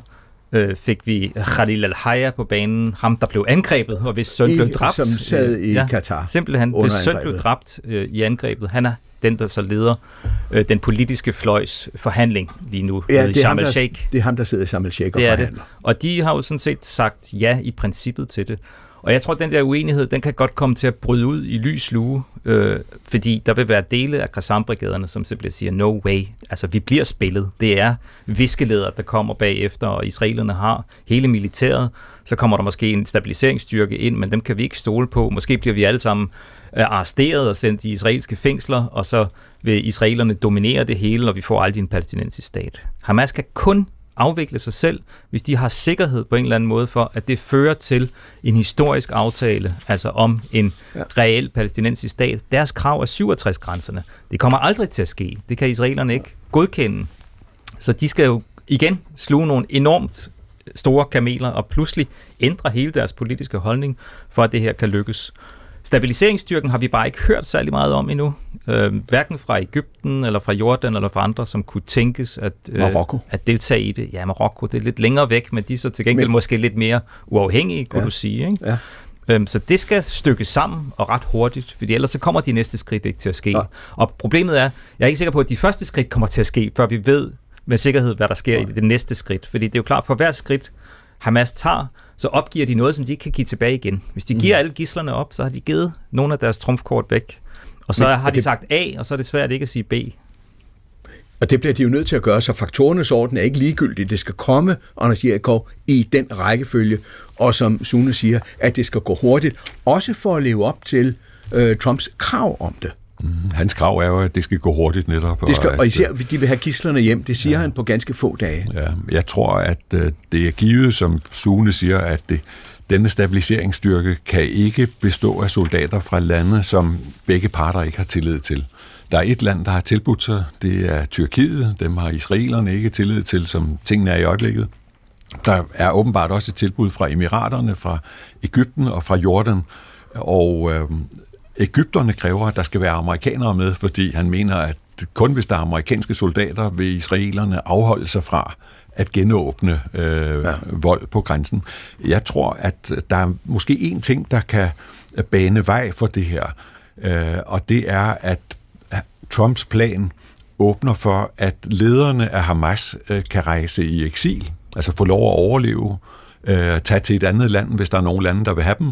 øh, fik vi Khalil al-Hayya på banen, ham der blev angrebet, og hvis søn I, blev dræbt. Som sad i ja, Katar. Simpelthen, hvis søn blev dræbt øh, i angrebet. Han er den, der så leder øh, den politiske fløjs forhandling lige nu. Ja, det er, Sharm ham, der, el-Sheikh. det er ham, der sidder i Sharm el-Sheikh og forhandler. Det. Og de har jo sådan set sagt ja i princippet til det. Og jeg tror, at den der uenighed, den kan godt komme til at bryde ud i lys lue, øh, fordi der vil være dele af Qassam-brigaderne, som simpelthen siger, no way, altså vi bliver spillet. Det er viskeledere, der kommer bagefter, og israelerne har hele militæret. Så kommer der måske en stabiliseringsstyrke ind, men dem kan vi ikke stole på. Måske bliver vi alle sammen øh, arresteret og sendt i israelske fængsler, og så vil israelerne dominere det hele, og vi får aldrig en palæstinensisk stat. Hamas kan kun afvikle sig selv, hvis de har sikkerhed på en eller anden måde for, at det fører til en historisk aftale, altså om en ja. reel palæstinensisk stat. Deres krav er syvogtres-grænserne. Det kommer aldrig til at ske. Det kan israelerne ikke godkende. Så de skal jo igen sluge nogle enormt store kameler og pludselig ændre hele deres politiske holdning, for at det her kan lykkes. Stabiliseringsstyrken har vi bare ikke hørt særlig meget om endnu. Øh, hverken fra Egypten, eller fra Jordan, eller fra andre, som kunne tænkes at, øh, at deltage i det. Ja, Marokko, det er lidt længere væk, men de er så til gengæld men, måske lidt mere uafhængige, kunne ja, du sige. Ikke? Ja. Øhm, så det skal stykkes sammen og ret hurtigt, fordi ellers så kommer de næste skridt ikke til at ske. Ja. Og problemet er, jeg er ikke sikker på, at de første skridt kommer til at ske, før vi ved med sikkerhed, hvad der sker ja. i det næste skridt. Fordi det er jo klart, for hver skridt Hamas tager, så opgiver de noget, som de ikke kan give tilbage igen. Hvis de giver mm. alle gidslerne op, så har de givet nogle af deres trumfkort væk. Og så Men, har de det... sagt A, og så er det svært ikke at sige B. Og det bliver de jo nødt til at gøre, så faktorernes orden er ikke ligegyldigt. Det skal komme, Anders Jerichov, i den rækkefølge, og som Sune siger, at det skal gå hurtigt, også for at leve op til øh, Trumps krav om det. Mm, hans krav er jo, at det skal gå hurtigt netop. Det skal, og, at, og især, de vil have gidslerne hjem. Det siger ja. han på ganske få dage. Ja, jeg tror, at øh, det er givet, som Sune siger, at det, denne stabiliseringsstyrke kan ikke bestå af soldater fra lande, som begge parter ikke har tillid til. Der er et land, der har tilbudt sig, det er Tyrkiet. Dem har israelerne ikke tillid til, som tingene er i øjeblikket. Der er åbenbart også et tilbud fra Emiraterne, fra Egypten og fra Jordan. Og øh, Egypterne kræver, at der skal være amerikanere med, fordi han mener, at kun hvis der er amerikanske soldater, vil israelerne afholde sig fra at genåbne øh, ja. vold på grænsen. Jeg tror, at der er måske en ting, der kan bane vej for det her, øh, og det er, at Trumps plan åbner for, at lederne af Hamas øh, kan rejse i eksil, altså få lov at overleve, øh, tage til et andet land, hvis der er nogle lande, der vil have dem,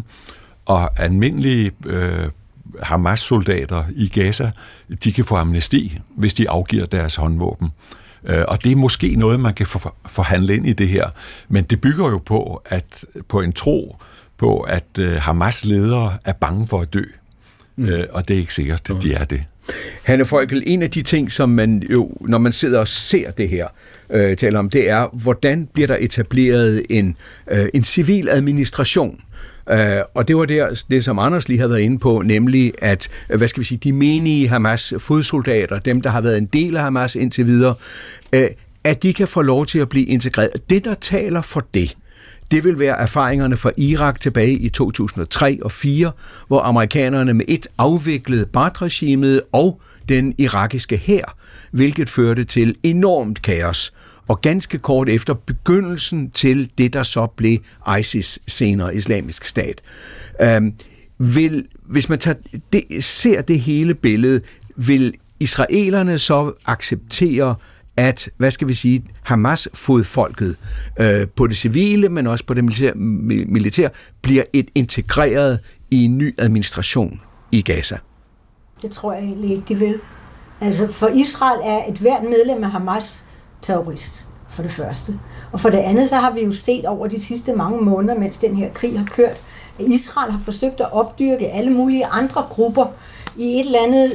og almindelige øh, Hamas-soldater i Gaza, de kan få amnesti, hvis de afgiver deres håndvåben. Øh, og det er måske noget, man kan for, forhandle ind i det her, men det bygger jo på, at på en tro på, at øh, Hamas-ledere er bange for at dø. Mm. Øh, og det er ikke sikkert, at de er det. Hanne Frøkel, en af de ting, som man jo, når man sidder og ser det her, øh, taler om, det er, hvordan bliver der etableret en, øh, en civil administration? Uh, og det var der, det, som Anders lige havde været inde på, nemlig at, hvad skal vi sige, de menige Hamas fodsoldater, dem, der har været en del af Hamas indtil videre, uh, at de kan få lov til at blive integreret. Det, der taler for det, det vil være erfaringerne fra Irak tilbage i to tusind og tre og fire, hvor amerikanerne med et afviklede Baath-regimet og den irakiske hær, hvilket førte til enormt kaos. Og ganske kort efter begyndelsen til det, der så blev ISIS, senere Islamisk Stat. Øhm, vil, hvis man tager det, ser det hele billede, vil israelerne så acceptere, at, hvad skal vi sige, Hamas-fodfolket øh, på det civile, men også på det militære, militær, bliver et integreret i en ny administration i Gaza? Det tror jeg egentlig ikke, de vil. Altså, for Israel er et hvert medlem af Hamas terrorist, for det første. Og for det andet, så har vi jo set over de sidste mange måneder, mens den her krig har kørt, at Israel har forsøgt at opdyrke alle mulige andre grupper i et eller andet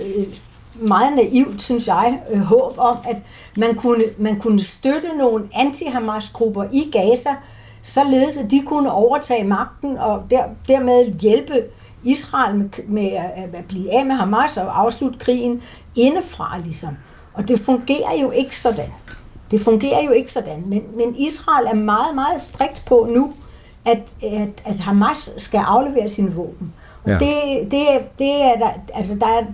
meget naivt, synes jeg, håb om, at man kunne, man kunne støtte nogle anti-Hamas-grupper i Gaza, således at de kunne overtage magten og der, dermed hjælpe Israel med, med at blive af med Hamas og afslutte krigen indefra, ligesom. Og det fungerer jo ikke sådan. Det fungerer jo ikke sådan, men, men Israel er meget, meget strikt på nu, at, at, at Hamas skal aflevere sine våben. Og ja. det, det, det er der, altså der er,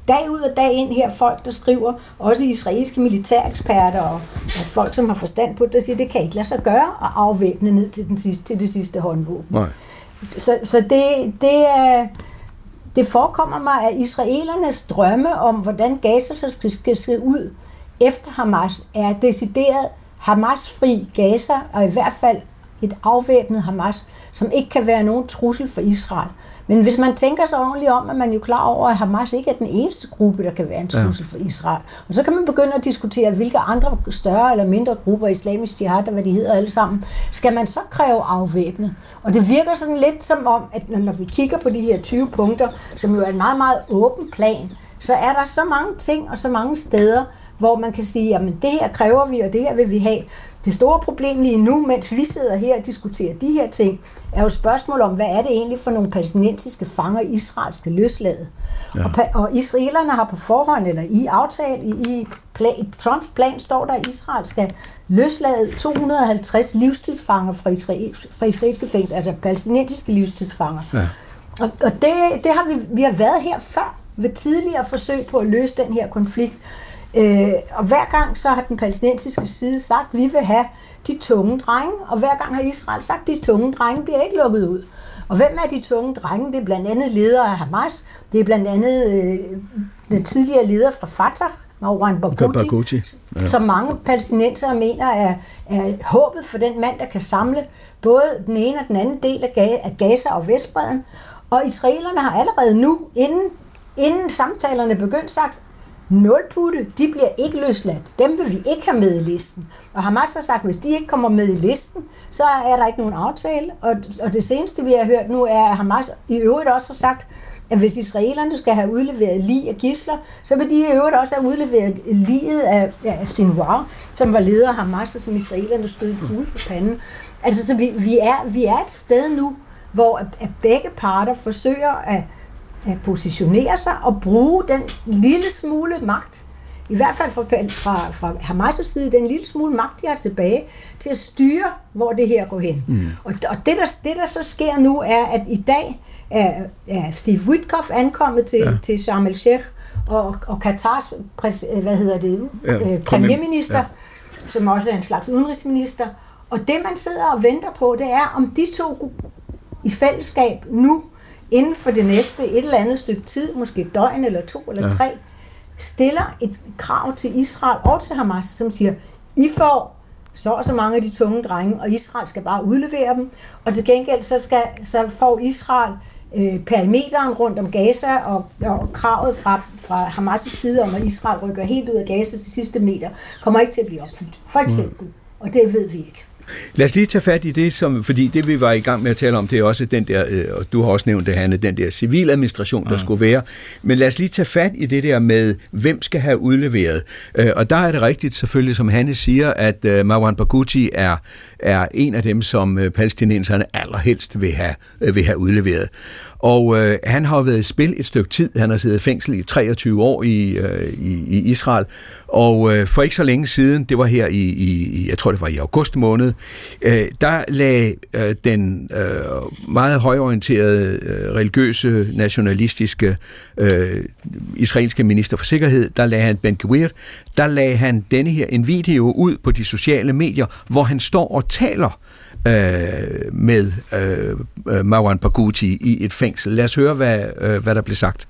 dag ud og dag ind her folk, der skriver, også israelske militæreksperter og, og folk, som har forstand på det, der siger, det kan ikke lade sig gøre at afvæbne ned til, den sidste, til det sidste håndvåben. Nej. Så, så det, det, er, det forekommer mig, at israelernes drømme om, hvordan Gaza så skal, skal se ud efter Hamas, er decideret Hamas-fri Gaza, og i hvert fald et afvæbnet Hamas, som ikke kan være nogen trussel for Israel. Men hvis man tænker sig ordentligt om, at man er jo klar over, at Hamas ikke er den eneste gruppe, der kan være en trussel for Israel. Og så kan man begynde at diskutere, hvilke andre større eller mindre grupper, islamisk jihad, og hvad de hedder alle sammen, skal man så kræve afvæbnet. Og det virker sådan lidt som om, at når vi kigger på de her tyve punkter, som jo er en meget, meget åben plan, så er der så mange ting og så mange steder, hvor man kan sige, jamen det her kræver vi, og det her vil vi have. Det store problem lige nu, mens vi sidder her og diskuterer de her ting, er jo spørgsmål om, hvad er det egentlig for nogle palæstinensiske fanger, Israel skal løslade. Ja. Og, og israelerne har på forhånd, eller i aftale, i, i plan, Trumps plan står der, at Israel skal løslade to hundrede og halvtreds livstidsfanger fra, israel, fra israelske fængsler, altså palæstinensiske livstidsfanger. Ja. Og, og det, det har vi, vi har været her før, ved tidligere forsøg på at løse den her konflikt. Øh, og hver gang så har den palæstinensiske side sagt, at vi vil have de tunge drenge, og hver gang har Israel sagt, at de tunge drenge bliver ikke lukket ud. Og hvem er de tunge drenge? Det er blandt andet ledere af Hamas, det er blandt andet øh, den tidligere leder fra Fatah, Marwan Barghouti, ja. Som mange palæstinensere mener er, er håbet for den mand, der kan samle både den ene og den anden del af Gaza og Vestbredden. Og israelerne har allerede nu, inden, inden samtalerne begyndte, sagt, nulputte, de bliver ikke løsladt. Dem vil vi ikke have med i listen. Og Hamas har sagt, at hvis de ikke kommer med i listen, så er der ikke nogen aftale. Og, og det seneste, vi har hørt nu, er, at Hamas i øvrigt også har sagt, at hvis israelerne skal have udleveret lig af gidsler, så vil de i øvrigt også have udleveret liget af, af Sinwar, som var leder af Hamas, og som israelerne stod i ude for panden. Altså, så vi, vi, er, vi er et sted nu, hvor at begge parter forsøger at at positionere sig og bruge den lille smule magt, i hvert fald fra, fra, fra Hamas' side, den lille smule magt, de har tilbage, til at styre, hvor det her går hen. Mm. Og, og det, der, det, der så sker nu, er, at i dag er, er Steve Witkoff ankommet til, ja. til Sharm el-Sheikh, og, og Katars præs, hvad hedder det, ja, premierminister, ja. som også er en slags udenrigsminister. Og det, man sidder og venter på, det er, om de to i fællesskab nu inden for det næste et eller andet stykke tid, måske et døgn eller to eller tre, ja. stiller et krav til Israel og til Hamas, som siger, I får så og så mange af de tunge drenge, og Israel skal bare udlevere dem, og til gengæld så, skal, så får Israel øh, perimeteren rundt om Gaza, og, og kravet fra, fra Hamas' side om, at Israel rykker helt ud af Gaza til sidste meter, kommer ikke til at blive opfyldt. For eksempel. Mm. Og det ved vi ikke. Lad os lige tage fat i det, som, fordi det vi var i gang med at tale om, det er også den der, og du har også nævnt det, Hanne, den der civiladministration, der mm. skulle være. Men lad os lige tage fat i det der med, hvem skal have udleveret. Og der er det rigtigt selvfølgelig, som Hanne siger, at Marwan Barghouti er, er en af dem, som palæstinenserne allerhelst vil have, vil have udleveret. Og øh, han har været i spil et stykke tid. Han har siddet i fængsel i treogtyve år i, øh, i, i Israel. Og øh, for ikke så længe siden, det var her i, i jeg tror det var i august måned, øh, der lagde øh, den øh, meget højorienterede, øh, religiøse, nationalistiske øh, israelske minister for sikkerhed, der lagde han Ben Gvir, der lagde han denne her en video ud på de sociale medier, hvor han står og taler med øh, Marwan Barghouti i et fængsel. Lad os høre, hvad, øh, hvad der blev sagt.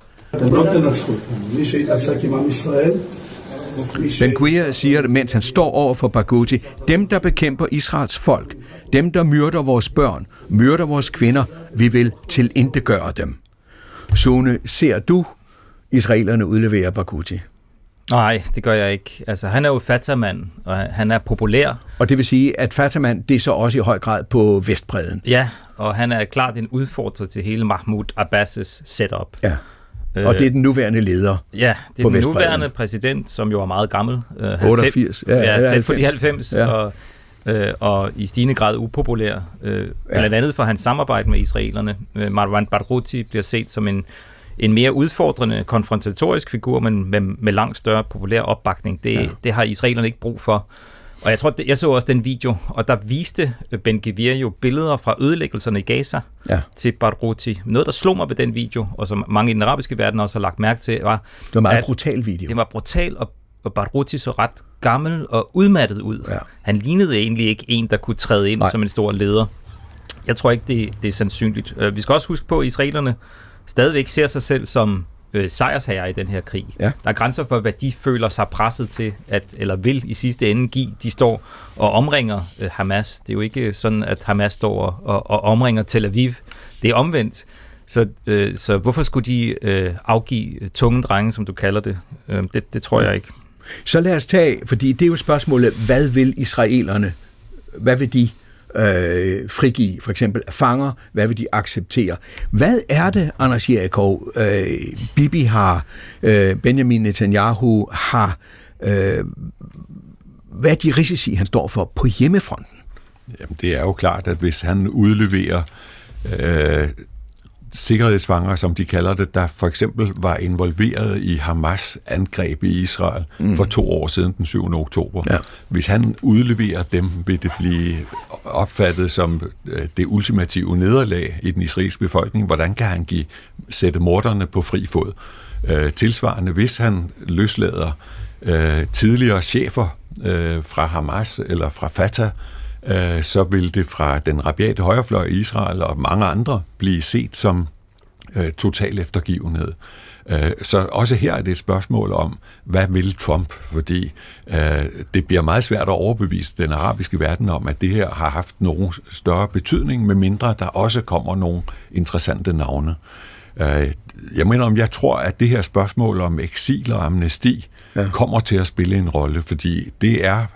Ben Gvir siger, mens han står over for Barghouti, dem, der bekæmper Israels folk, dem, der myrder vores børn, myrder vores kvinder, vi vil tilintetgøre dem. Sune, ser du israelerne udlevere Barghouti? Nej, det gør jeg ikke. Altså, han er jo Fatah-mand, og han er populær. Og det vil sige, at Fatah-mand, det er så også i høj grad på Vestbredden. Ja, og han er klart en udfordrer til hele Mahmoud Abbas' setup. Ja, og det er den nuværende leder. Ja, det er den nuværende præsident, som jo er meget gammel. otteogfirs. Ja, ja, tæt for de halvfems, ja. og, øh, og i stigende grad upopulær. Øh, ja. Blandt andet for hans samarbejde med israelerne. Marwan Barghouti bliver set som en en mere udfordrende, konfrontatorisk figur, men med, med langt større populær opbakning. Det, ja. det har israelerne ikke brug for. Og jeg tror, det, jeg så også den video, og der viste Ben Gvir jo billeder fra ødelæggelserne i Gaza ja. til Barghouti. Noget, der slog mig ved den video, og som mange i den arabiske verden også har lagt mærke til, var... Det var en meget brutal video. Det var brutal, og, og Barghouti så ret gammel og udmattet ud. Ja. Han lignede egentlig ikke en, der kunne træde ind Nej. som en stor leder. Jeg tror ikke, det, det er sandsynligt. Vi skal også huske på, at israelerne stadigvæk ser sig selv som øh, sejrsherrer i den her krig. Ja. Der er grænser for, hvad de føler sig presset til, at, eller vil i sidste ende give. De står og omringer øh, Hamas. Det er jo ikke sådan, at Hamas står og, og omringer Tel Aviv. Det er omvendt. Så, øh, så hvorfor skulle de øh, afgive tunge drenge, som du kalder det? Øh, det? Det tror jeg ikke. Så lad os tage, fordi det er jo spørgsmålet, hvad vil israelerne? Hvad vil de øh, frigive, for eksempel fanger? Hvad vil de acceptere? Hvad er det, Anders Jerichov, øh, Bibi har, øh, Benjamin Netanyahu har, øh, hvad er de risici, han står for på hjemmefronten? Jamen, det er jo klart, at hvis han udleverer øh, sikkerhedsfanger, som de kalder det, der for eksempel var involveret i Hamas angreb i Israel mm. for to år siden, den syvende oktober. Ja. Hvis han udleverer dem, vil det blive opfattet som det ultimative nederlag i den israelske befolkning. Hvordan kan han give, sætte morderne på fri fod? Øh, tilsvarende, hvis han løslader øh, tidligere chefer øh, fra Hamas eller fra Fatah, så vil det fra den rabiate højrefløj i Israel og mange andre blive set som øh, total eftergivenhed. Øh, så også her er det et spørgsmål om, hvad vil Trump? Fordi øh, det bliver meget svært at overbevise den arabiske verden om, at det her har haft nogen større betydning, medmindre der også kommer nogle interessante navne. Øh, jeg mener om, jeg tror, at det her spørgsmål om eksil og amnesti ja. kommer til at spille en rolle, fordi det er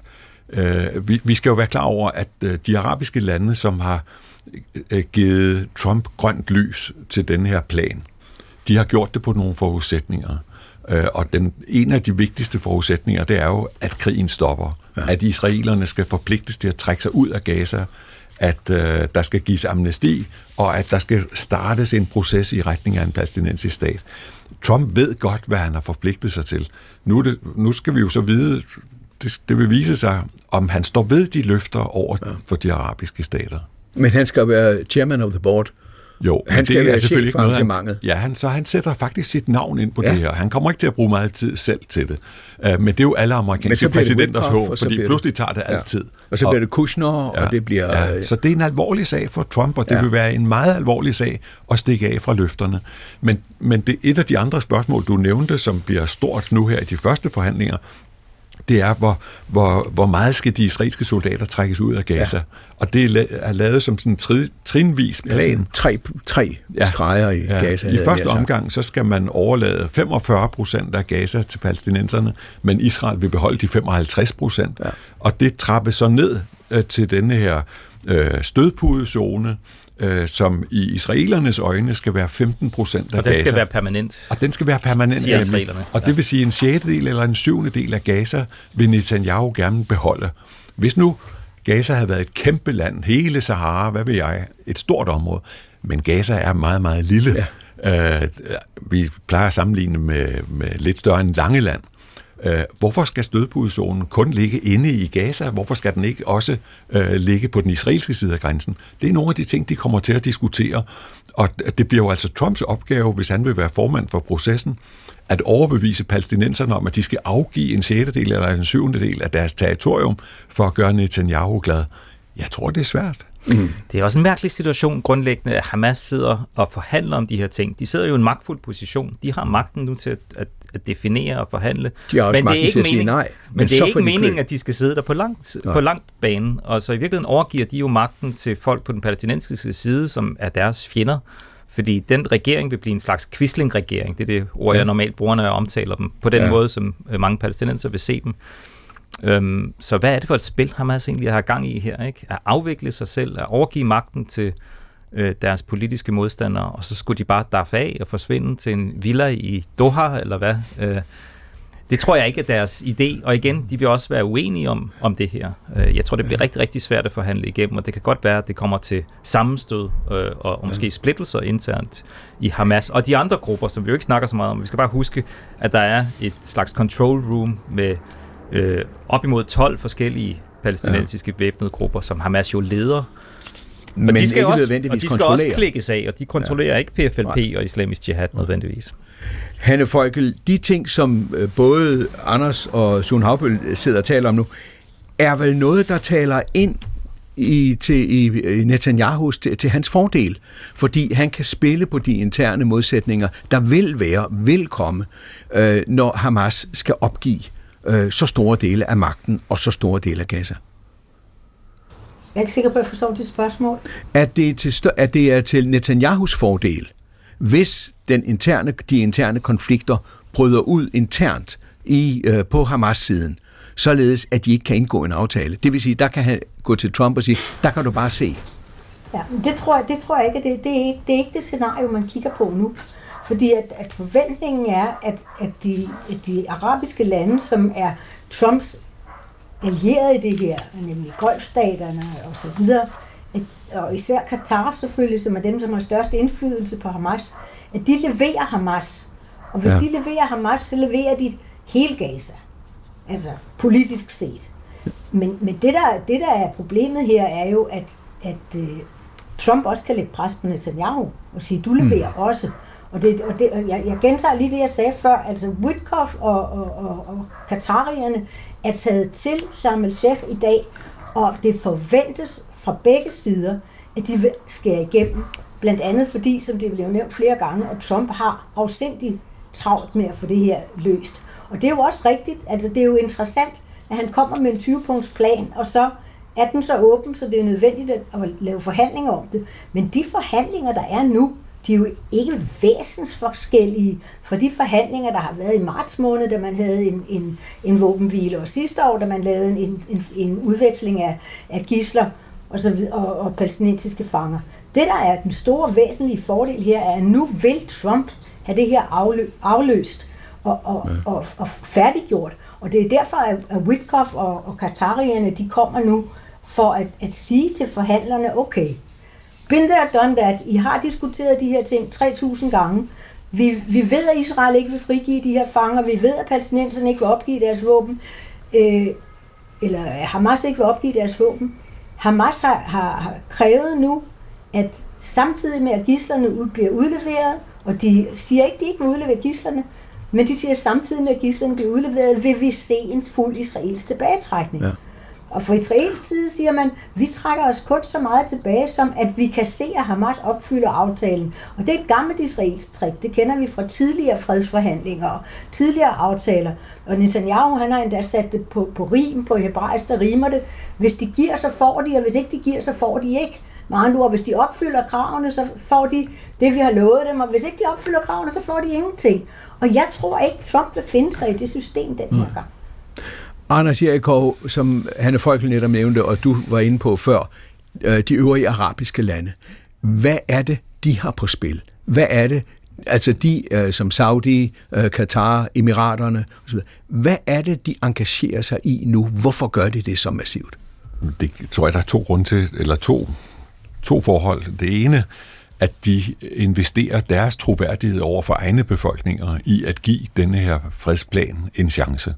Uh, vi, vi skal jo være klar over, at uh, de arabiske lande, som har uh, givet Trump grønt lys til denne her plan, de har gjort det på nogle forudsætninger. Uh, og den, en af de vigtigste forudsætninger, det er jo, at krigen stopper. Ja. At israelerne skal forpligtes til at trække sig ud af Gaza, at uh, der skal gives amnesti, og at der skal startes en proces i retning af en palæstinensisk stat. Trump ved godt, hvad han har forpligtet sig til. Nu, det, nu skal vi jo så vide... Det, det vil vise sig, om han står ved de løfter over ja. for de arabiske stater. Men han skal være chairman of the board. Jo, han skal være chef for arrangementet. Ja, han, så han sætter faktisk sit navn ind på ja. det her. Han kommer ikke til at bruge meget tid selv til det. Uh, men det er jo alle amerikanske præsidenters håb, fordi pludselig tager det altid. Ja. Og så bliver det Kushner, ja, og det bliver... Ja, så det er en alvorlig sag for Trump, og det ja. vil være en meget alvorlig sag at stikke af fra løfterne. Men, men det et af de andre spørgsmål, du nævnte, som bliver stort nu her i de første forhandlinger, det er, hvor, hvor, hvor meget skal de israelske soldater trækkes ud af Gaza. Ja. Og det er lavet som sådan en tri, trinvis plan. Ja, tre tre ja. streger i ja. Gaza. I første omgang, så skal man overlade femogfyrre procent af Gaza til palæstinenserne, men Israel vil beholde de femoghalvtreds procent. Ja. Og det trappes så ned øh, til denne her øh, stødpudezone, øh, som i israelernes øjne skal være femten procent af Gaza. Og den skal være permanent. Og den skal være permanent. Siger israelerne. Og det vil sige, en sjettedel eller en syvende del af Gaza vil Netanyahu gerne beholde. Hvis nu Gaza havde været et kæmpe land, hele Sahara, hvad ved jeg, et stort område, men Gaza er meget, meget lille. Ja. Øh, vi plejer at sammenligne med, med lidt større end Langeland. Øh, hvorfor skal stødpudezonen kun ligge inde i Gaza? Hvorfor skal den ikke også øh, ligge på den israelske side af grænsen? Det er nogle af de ting, de kommer til at diskutere. Og det bliver jo altså Trumps opgave, hvis han vil være formand for processen, at overbevise palæstinenserne om, at de skal afgive en sjettedel eller en syvende del af deres territorium for at gøre Netanyahu glad. Jeg tror, det er svært. Mm. Det er også en mærkelig situation grundlæggende, at Hamas sidder og forhandler om de her ting. De sidder jo i en magtfuld position. De har magten nu til at, at, at definere og forhandle. De har også men magten det er ikke til at sige nej. Men, men det er ikke meningen, de at de skal sidde der på langt, på langt bane. Og så i virkeligheden overgiver de jo magten til folk på den palæstinensiske side, som er deres fjender. Fordi den regering vil blive en slags Quisling-regering. Det er det ord, jeg normalt bruger, når jeg omtaler dem. På den ja. måde, som mange palæstinenser vil se dem. Øhm, så hvad er det for et spil, Hamas egentlig har gang i her? Ikke? At afvikle sig selv, at overgive magten til øh, deres politiske modstandere, og så skulle de bare daffe af og forsvinde til en villa i Doha, eller hvad? Øh, det tror jeg ikke er deres idé, og igen, de vil også være uenige om, om det her. Øh, jeg tror, det bliver rigtig, rigtig svært at forhandle igennem, og det kan godt være, at det kommer til sammenstød øh, og, og måske splittelser internt i Hamas, og de andre grupper, som vi jo ikke snakker så meget om. Vi skal bare huske, at der er et slags control room med Øh, op imod tolv forskellige palæstinensiske ja. væbnede grupper, som Hamas jo leder. Men og de skal ikke også, nødvendigvis og de skal også klikkes af, og de kontrollerer ja. ikke P F L P Nej. og Islamisk Jihad nødvendigvis. Hanne Folkel, de ting, som både Anders og Sune Haugbøll sidder og taler om nu, er vel noget, der taler ind i, til, i Netanyahu til, til hans fordel, fordi han kan spille på de interne modsætninger, der vil være, vil komme, øh, når Hamas skal opgive øh, så store dele af magten og så store dele af Gaza. Jeg er ikke sikker på, at jeg forstår dit spørgsmål. At det, til, at det er til Netanyahus fordel, hvis den interne, de interne konflikter bryder ud internt i, øh, på Hamas-siden, således at de ikke kan indgå en aftale. Det vil sige, der kan han gå til Trump og sige, der kan du bare se. Ja, det tror jeg, det tror jeg ikke, det, det, er ikke, det er ikke det scenario, man kigger på nu. Fordi at, at forventningen er, at, at, de, at de arabiske lande, som er Trumps allierede i det her, nemlig golfstaterne og så videre, at, og især Katar selvfølgelig, som er dem, som har størst indflydelse på Hamas, at de leverer Hamas. Og hvis ja. de leverer Hamas, så leverer de hele Gaza. Altså politisk set. Men, men det, der, det, der er problemet her, er jo, at, at uh, Trump også kan lægge pres på Netanyahu og sige, du leverer mm. også. Og, det, og, det, og jeg, jeg gentager lige det, jeg sagde før. Altså Witkoff og, og, og, og Qatarierne er taget til Sharm el-Sheikh i dag, og det forventes fra begge sider, at de vil skære igennem. Blandt andet fordi, som det blev nævnt flere gange, at Trump har afsindigt travlt med at få det her løst. Og det er jo også rigtigt, altså det er jo interessant, at han kommer med en tyve-punkts plan, og så er den så åben, så det er nødvendigt at lave forhandlinger om det. Men de forhandlinger, der er nu, de er jo ikke væsensforskellige fra de forhandlinger, der har været i marts måned, da man havde en, en, en våbenhvile, og sidste år, da man lavede en, en, en udveksling af, af gidsler og, så videre, og, og palæstinensiske fanger. Det, der er den store væsentlige fordel her, er, at nu vil Trump have det her aflø- afløst og, og, ja. og, og færdiggjort. Og det er derfor, at Witkoff og, og Qatarierne, de kommer nu for at, at sige til forhandlerne, okay, been there, done that. I har diskuteret de her ting tre tusind gange. Vi, vi ved, at Israel ikke vil frigive de her fanger. Vi ved, at palæstinenserne ikke vil opgive deres våben. Øh, eller Hamas ikke vil opgive deres våben. Hamas har, har, har krævet nu, at samtidig med, at gidslerne ud, bliver udleveret, og de siger ikke, at de ikke vil udlevere gidslerne, men de siger, at samtidig med, at gidslerne bliver udleveret, vil vi se en fuld israelsk tilbagetrækning. Ja. Og fra israelsk side siger man, vi trækker os kun så meget tilbage, som at vi kan se, at Hamas opfylder aftalen. Og det er et gammelt israelsk trick. Det kender vi fra tidligere fredsforhandlinger og tidligere aftaler. Og Netanyahu, han har endda sat det på, på rim, på hebraisk, der rimer det. Hvis de giver, så får de, og hvis ikke de giver, så får de ikke. Med andre ord, hvis de opfylder kravene, så får de det, vi har lovet dem, og hvis ikke de opfylder kravene, så får de ingenting. Og jeg tror ikke, Trump vil finde sig i det system den her gang. Anders Jerichov, som Hanne Folkel netop nævnte, og du var inde på før, de øvrige arabiske lande. Hvad er det, de har på spil? Hvad er det, altså de som Saudi, Katar, Emiraterne osv., hvad er det, de engagerer sig i nu? Hvorfor gør de det så massivt? Det tror jeg, der er to grunde til, eller to, to forhold. Det ene, at de investerer deres troværdighed over for egne befolkninger i at give denne her fredsplan en chance.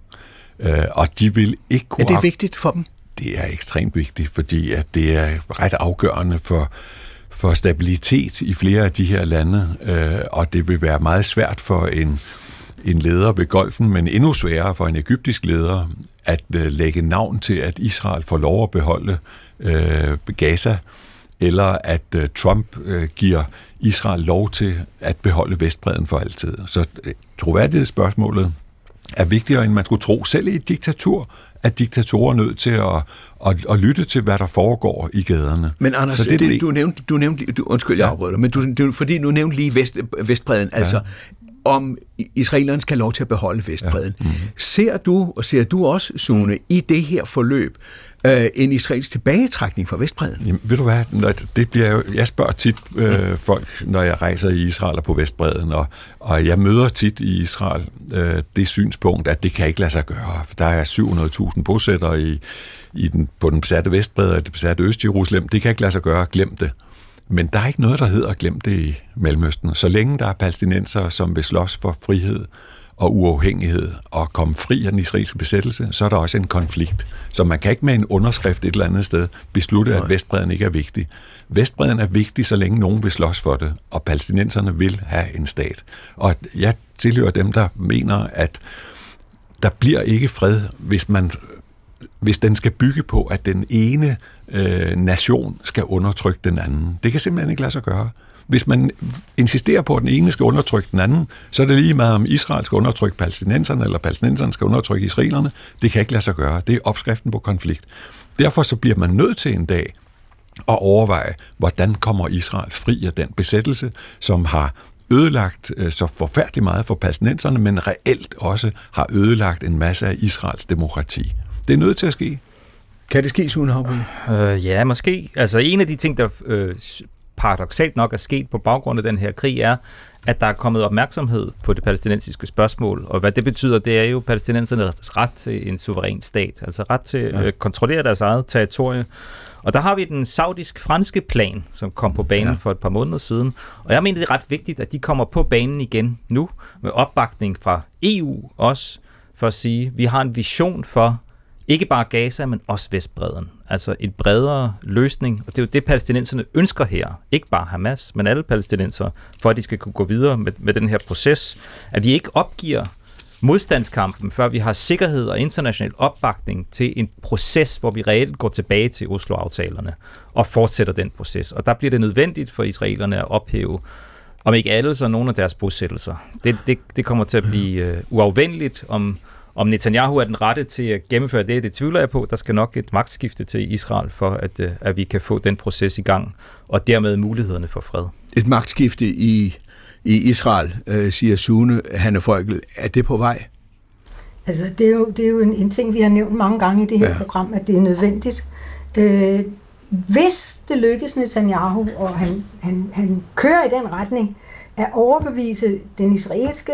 Og de vil ikke kunne... Er det vigtigt for dem? Det er ekstremt vigtigt, fordi at det er ret afgørende for, for stabilitet i flere af de her lande, og det vil være meget svært for en, en leder ved golfen, men endnu sværere for en egyptisk leder, at lægge navn til, at Israel får lov at beholde øh, Gaza, eller at øh, Trump øh, giver Israel lov til at beholde Vestbredden for altid. Så øh, troværdighedsspørgsmålet er vigtigere, end man skulle tro. Selv i et diktatur er diktatorer nødt til at, at, at lytte til, hvad der foregår i gaderne. Men Anders, det, det, du nævnte, du nævnte du, undskyld, jeg afbryder dig, men du, du, fordi du nævnte lige Vest, Vestbredden, ja. altså om israelerne skal have lov til at beholde Vestbredden. Ja. Mm-hmm. Ser du, og ser du også, Sune, i det her forløb, øh, en israelsk tilbagetrækning fra Vestbredden? Jamen, ved du hvad, når det bliver jo, jeg spørger tit øh, folk, når jeg rejser i Israel og på Vestbredden, og, og jeg møder tit i Israel øh, det synspunkt, at det kan ikke lade sig gøre. For der er syv hundrede tusind bosættere i, i den, på den besatte Vestbredde og det besatte Øst-Jerusalem. Det kan ikke lade sig gøre, glem det. Men der er ikke noget, der hedder glem det i Mellemøsten. Så længe der er palæstinensere, som vil slås for frihed og uafhængighed og komme fri af den israelske besættelse, så er der også en konflikt. Så man kan ikke med en underskrift et eller andet sted beslutte, at Vestbredden ikke er vigtig. Vestbredden er vigtig, så længe nogen vil slås for det, og palæstinenserne vil have en stat. Og jeg tilhører dem, der mener, at der bliver ikke fred, hvis man hvis den skal bygge på, at den ene øh, nation skal undertrykke den anden. Det kan simpelthen ikke lade sig gøre. Hvis man insisterer på, at den ene skal undertrykke den anden, så er det lige meget, om Israel skal undertrykke palæstinenserne, eller palæstinenserne skal undertrykke israelerne. Det kan ikke lade sig gøre. Det er opskriften på konflikt. Derfor så bliver man nødt til en dag at overveje, hvordan kommer Israel fri af den besættelse, som har ødelagt øh, så forfærdeligt meget for palæstinenserne, men reelt også har ødelagt en masse af Israels demokrati. Det er nødt til at ske. Kan det ske, Sune Haugbøl? Øh, ja, måske. Altså en af de ting, der øh, paradoksalt nok er sket på baggrund af den her krig, er, at der er kommet opmærksomhed på det palæstinensiske spørgsmål. Og hvad det betyder, det er jo palæstinensernes ret til en suveræn stat. Altså ret til at øh, kontrollere deres eget territorie. Og der har vi den saudisk-franske plan, som kom på banen ja. for et par måneder siden. Og jeg mener, det er ret vigtigt, at de kommer på banen igen nu, med opbakning fra E U også, for at sige, at vi har en vision for ikke bare Gaza, men også Vestbredden. Altså en bredere løsning, og det er jo det, palæstinenserne ønsker her. Ikke bare Hamas, men alle palæstinensere, for at de skal kunne gå videre med, med den her proces. At vi ikke opgiver modstandskampen, før vi har sikkerhed og international opbakning til en proces, hvor vi reelt går tilbage til Oslo-aftalerne og fortsætter den proces. Og der bliver det nødvendigt for israelerne at ophæve, om ikke alle, så nogle af deres bosættelser. Det, det, det kommer til at blive uh, uafvendeligt, om Om Netanyahu er den rette til at gennemføre det, det tvivler jeg på. Der skal nok et magtskifte til Israel, for at, at vi kan få den proces i gang, og dermed mulighederne for fred. Et magtskifte i, i Israel, øh, siger Sune Hanne Frøkel. Er det på vej? Altså, det er jo, det er jo en, en ting, vi har nævnt mange gange i det her ja. program, at det er nødvendigt. Øh, hvis det lykkes Netanyahu, og han, han, han kører i den retning, at overbevise den israelske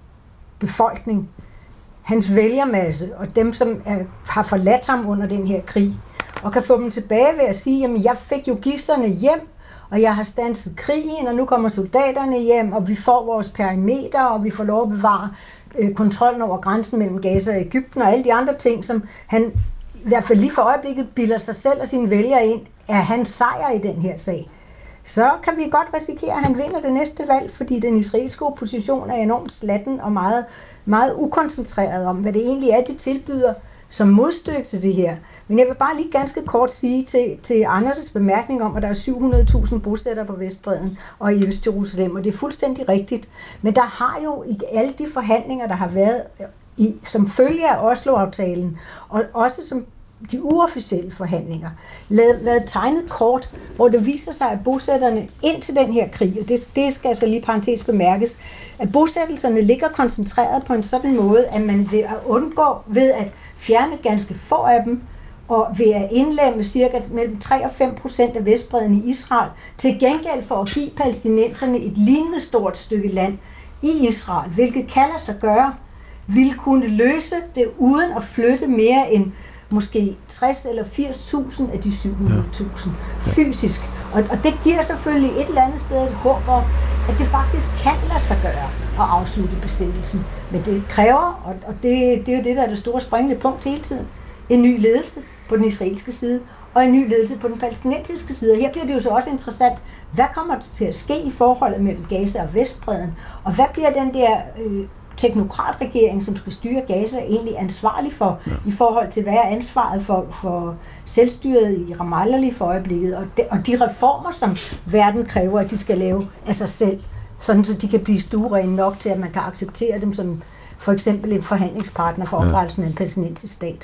befolkning, hans vælgermasse, og dem, som er, har forladt ham under den her krig, og kan få dem tilbage ved at sige, jamen jeg fik jo gidslerne hjem, og jeg har standset krigen, og nu kommer soldaterne hjem, og vi får vores perimeter, og vi får lov at bevare øh, kontrollen over grænsen mellem Gaza og Egypten, og alle de andre ting, som han i hvert fald lige for øjeblikket bilder sig selv og sine vælgere ind, er hans sejr i den her sag. Så kan vi godt risikere, at han vinder det næste valg, fordi den israelske opposition er enormt slatten og meget, meget ukoncentreret om, hvad det egentlig er, de tilbyder som modstykke til det her. Men jeg vil bare lige ganske kort sige til, til Anders' bemærkning om, at der er syv hundrede tusind bosættere på Vestbredden og i Øst-Jerusalem, og det er fuldstændig rigtigt. Men der har jo i alle de forhandlinger, der har været i, som følge af Oslo-aftalen, og også som de uofficielle forhandlinger, været tegnet kort, hvor det viser sig, at bosætterne ind til den her krig, og det, det skal altså lige parentes bemærkes, at bosættelserne ligger koncentreret på en sådan måde, at man ved at undgå, ved at fjerne ganske få af dem, og ved at indlemme cirka mellem tre og fem procent af Vestbredden i Israel, til gengæld for at give palæstinenserne et lignende stort stykke land i Israel, hvilket kan lade sig gøre, ville kunne løse det uden at flytte mere end måske tres eller firs tusind af de syv hundrede tusind ja. fysisk. Og, og det giver selvfølgelig et eller andet sted et håb om, at det faktisk kan lade sig gøre at afslutte besættelsen. Men det kræver, og, og det, det er jo det, der er det store springende punkt hele tiden, en ny ledelse på den israelske side, og en ny ledelse på den palæstinensiske side. Og her bliver det jo så også interessant, hvad kommer der til at ske i forholdet mellem Gaza og Vestbredden, og hvad bliver den der øh, teknokratregering, som skal styre Gaza, egentlig ansvarlig for, ja. i forhold til, hvad er ansvaret for, for selvstyret i Ramallah lige for øjeblikket, og de, og de reformer, som verden kræver, at de skal lave af sig selv, sådan så de kan blive stuerene nok til, at man kan acceptere dem som for eksempel en forhandlingspartner for oprettelsen af en palæstinensisk stat.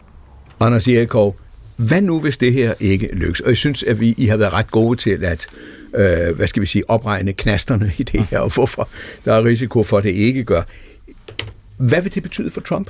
Anders Jerichov, hvad nu, hvis det her ikke lykkes? Og jeg synes, at vi I har været ret gode til at øh, hvad skal vi sige, opregne knasterne i det her, og hvorfor der er risiko for, at det ikke gør. Hvad vil det betyde for Trump?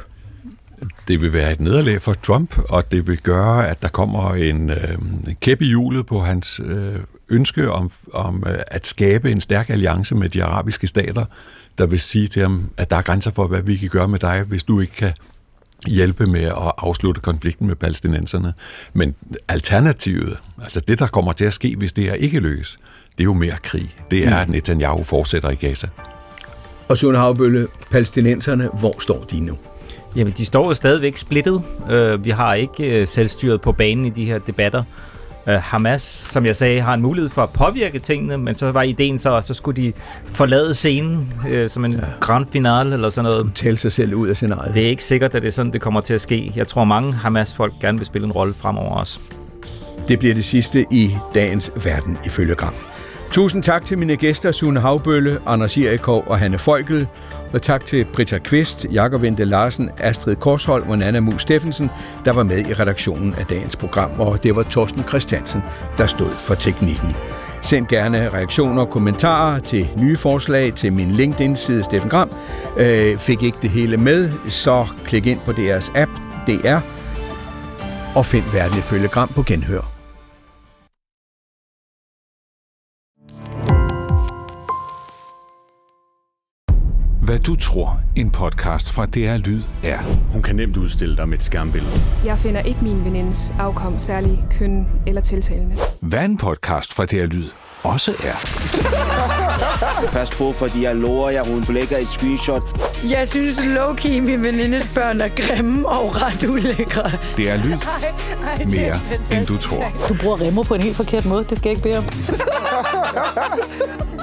Det vil være et nederlag for Trump, og det vil gøre, at der kommer en øh, kæp i hjulet på hans øh, ønske om, om øh, at skabe en stærk alliance med de arabiske stater, der vil sige til ham, at der er grænser for, hvad vi kan gøre med dig, hvis du ikke kan hjælpe med at afslutte konflikten med palæstinenserne. Men alternativet, altså det, der kommer til at ske, hvis det her ikke lykkes, det er jo mere krig. Det er, at Netanyahu fortsætter i Gaza. Og Sune Haubølle, palæstinenserne, hvor står de nu? Jamen, de står jo stadigvæk splittet. Uh, vi har ikke uh, selvstyret på banen i de her debatter. Uh, Hamas, som jeg sagde, har en mulighed for at påvirke tingene, men så var ideen så, at så skulle de forlade scenen uh, som en ja. grand finale eller sådan noget. Tælle sig selv ud af scenariet. Det er ikke sikkert, at det er sådan, det kommer til at ske. Jeg tror, mange Hamas-folk gerne vil spille en rolle fremover også. Det bliver det sidste i dagens Verden ifølge Gram. Tusind tak til mine gæster, Sune Haubølle, Anders Irikov og Hanne Folkel. Og tak til Britta Kvist, Jakob Wendel Larsen, Astrid Korsholm og Nanna Mus Steffensen, der var med i redaktionen af dagens program. Og det var Torsten Christiansen, der stod for teknikken. Send gerne reaktioner og kommentarer til nye forslag til min LinkedIn-side Steffen Gram. Øh, fik ikke det hele med, så klik ind på D R's app, D R, og find Verden ifølge Gram på genhør. Hvad du tror, en podcast fra D R Lyd er. Hun kan nemt udstille dig med et skærmbillede. Jeg finder ikke min venindes afkom særlig køn eller tiltalende. Hvad en podcast fra D R Lyd også er. Pas på, fordi jeg lover jer, hun blækker et screenshot. Jeg synes low-key, min venindes børn er grimme og ret ulækre. D R Lyd. Mere end du tror. Du bruger remmer på en helt forkert måde. Det skal jeg ikke bede om.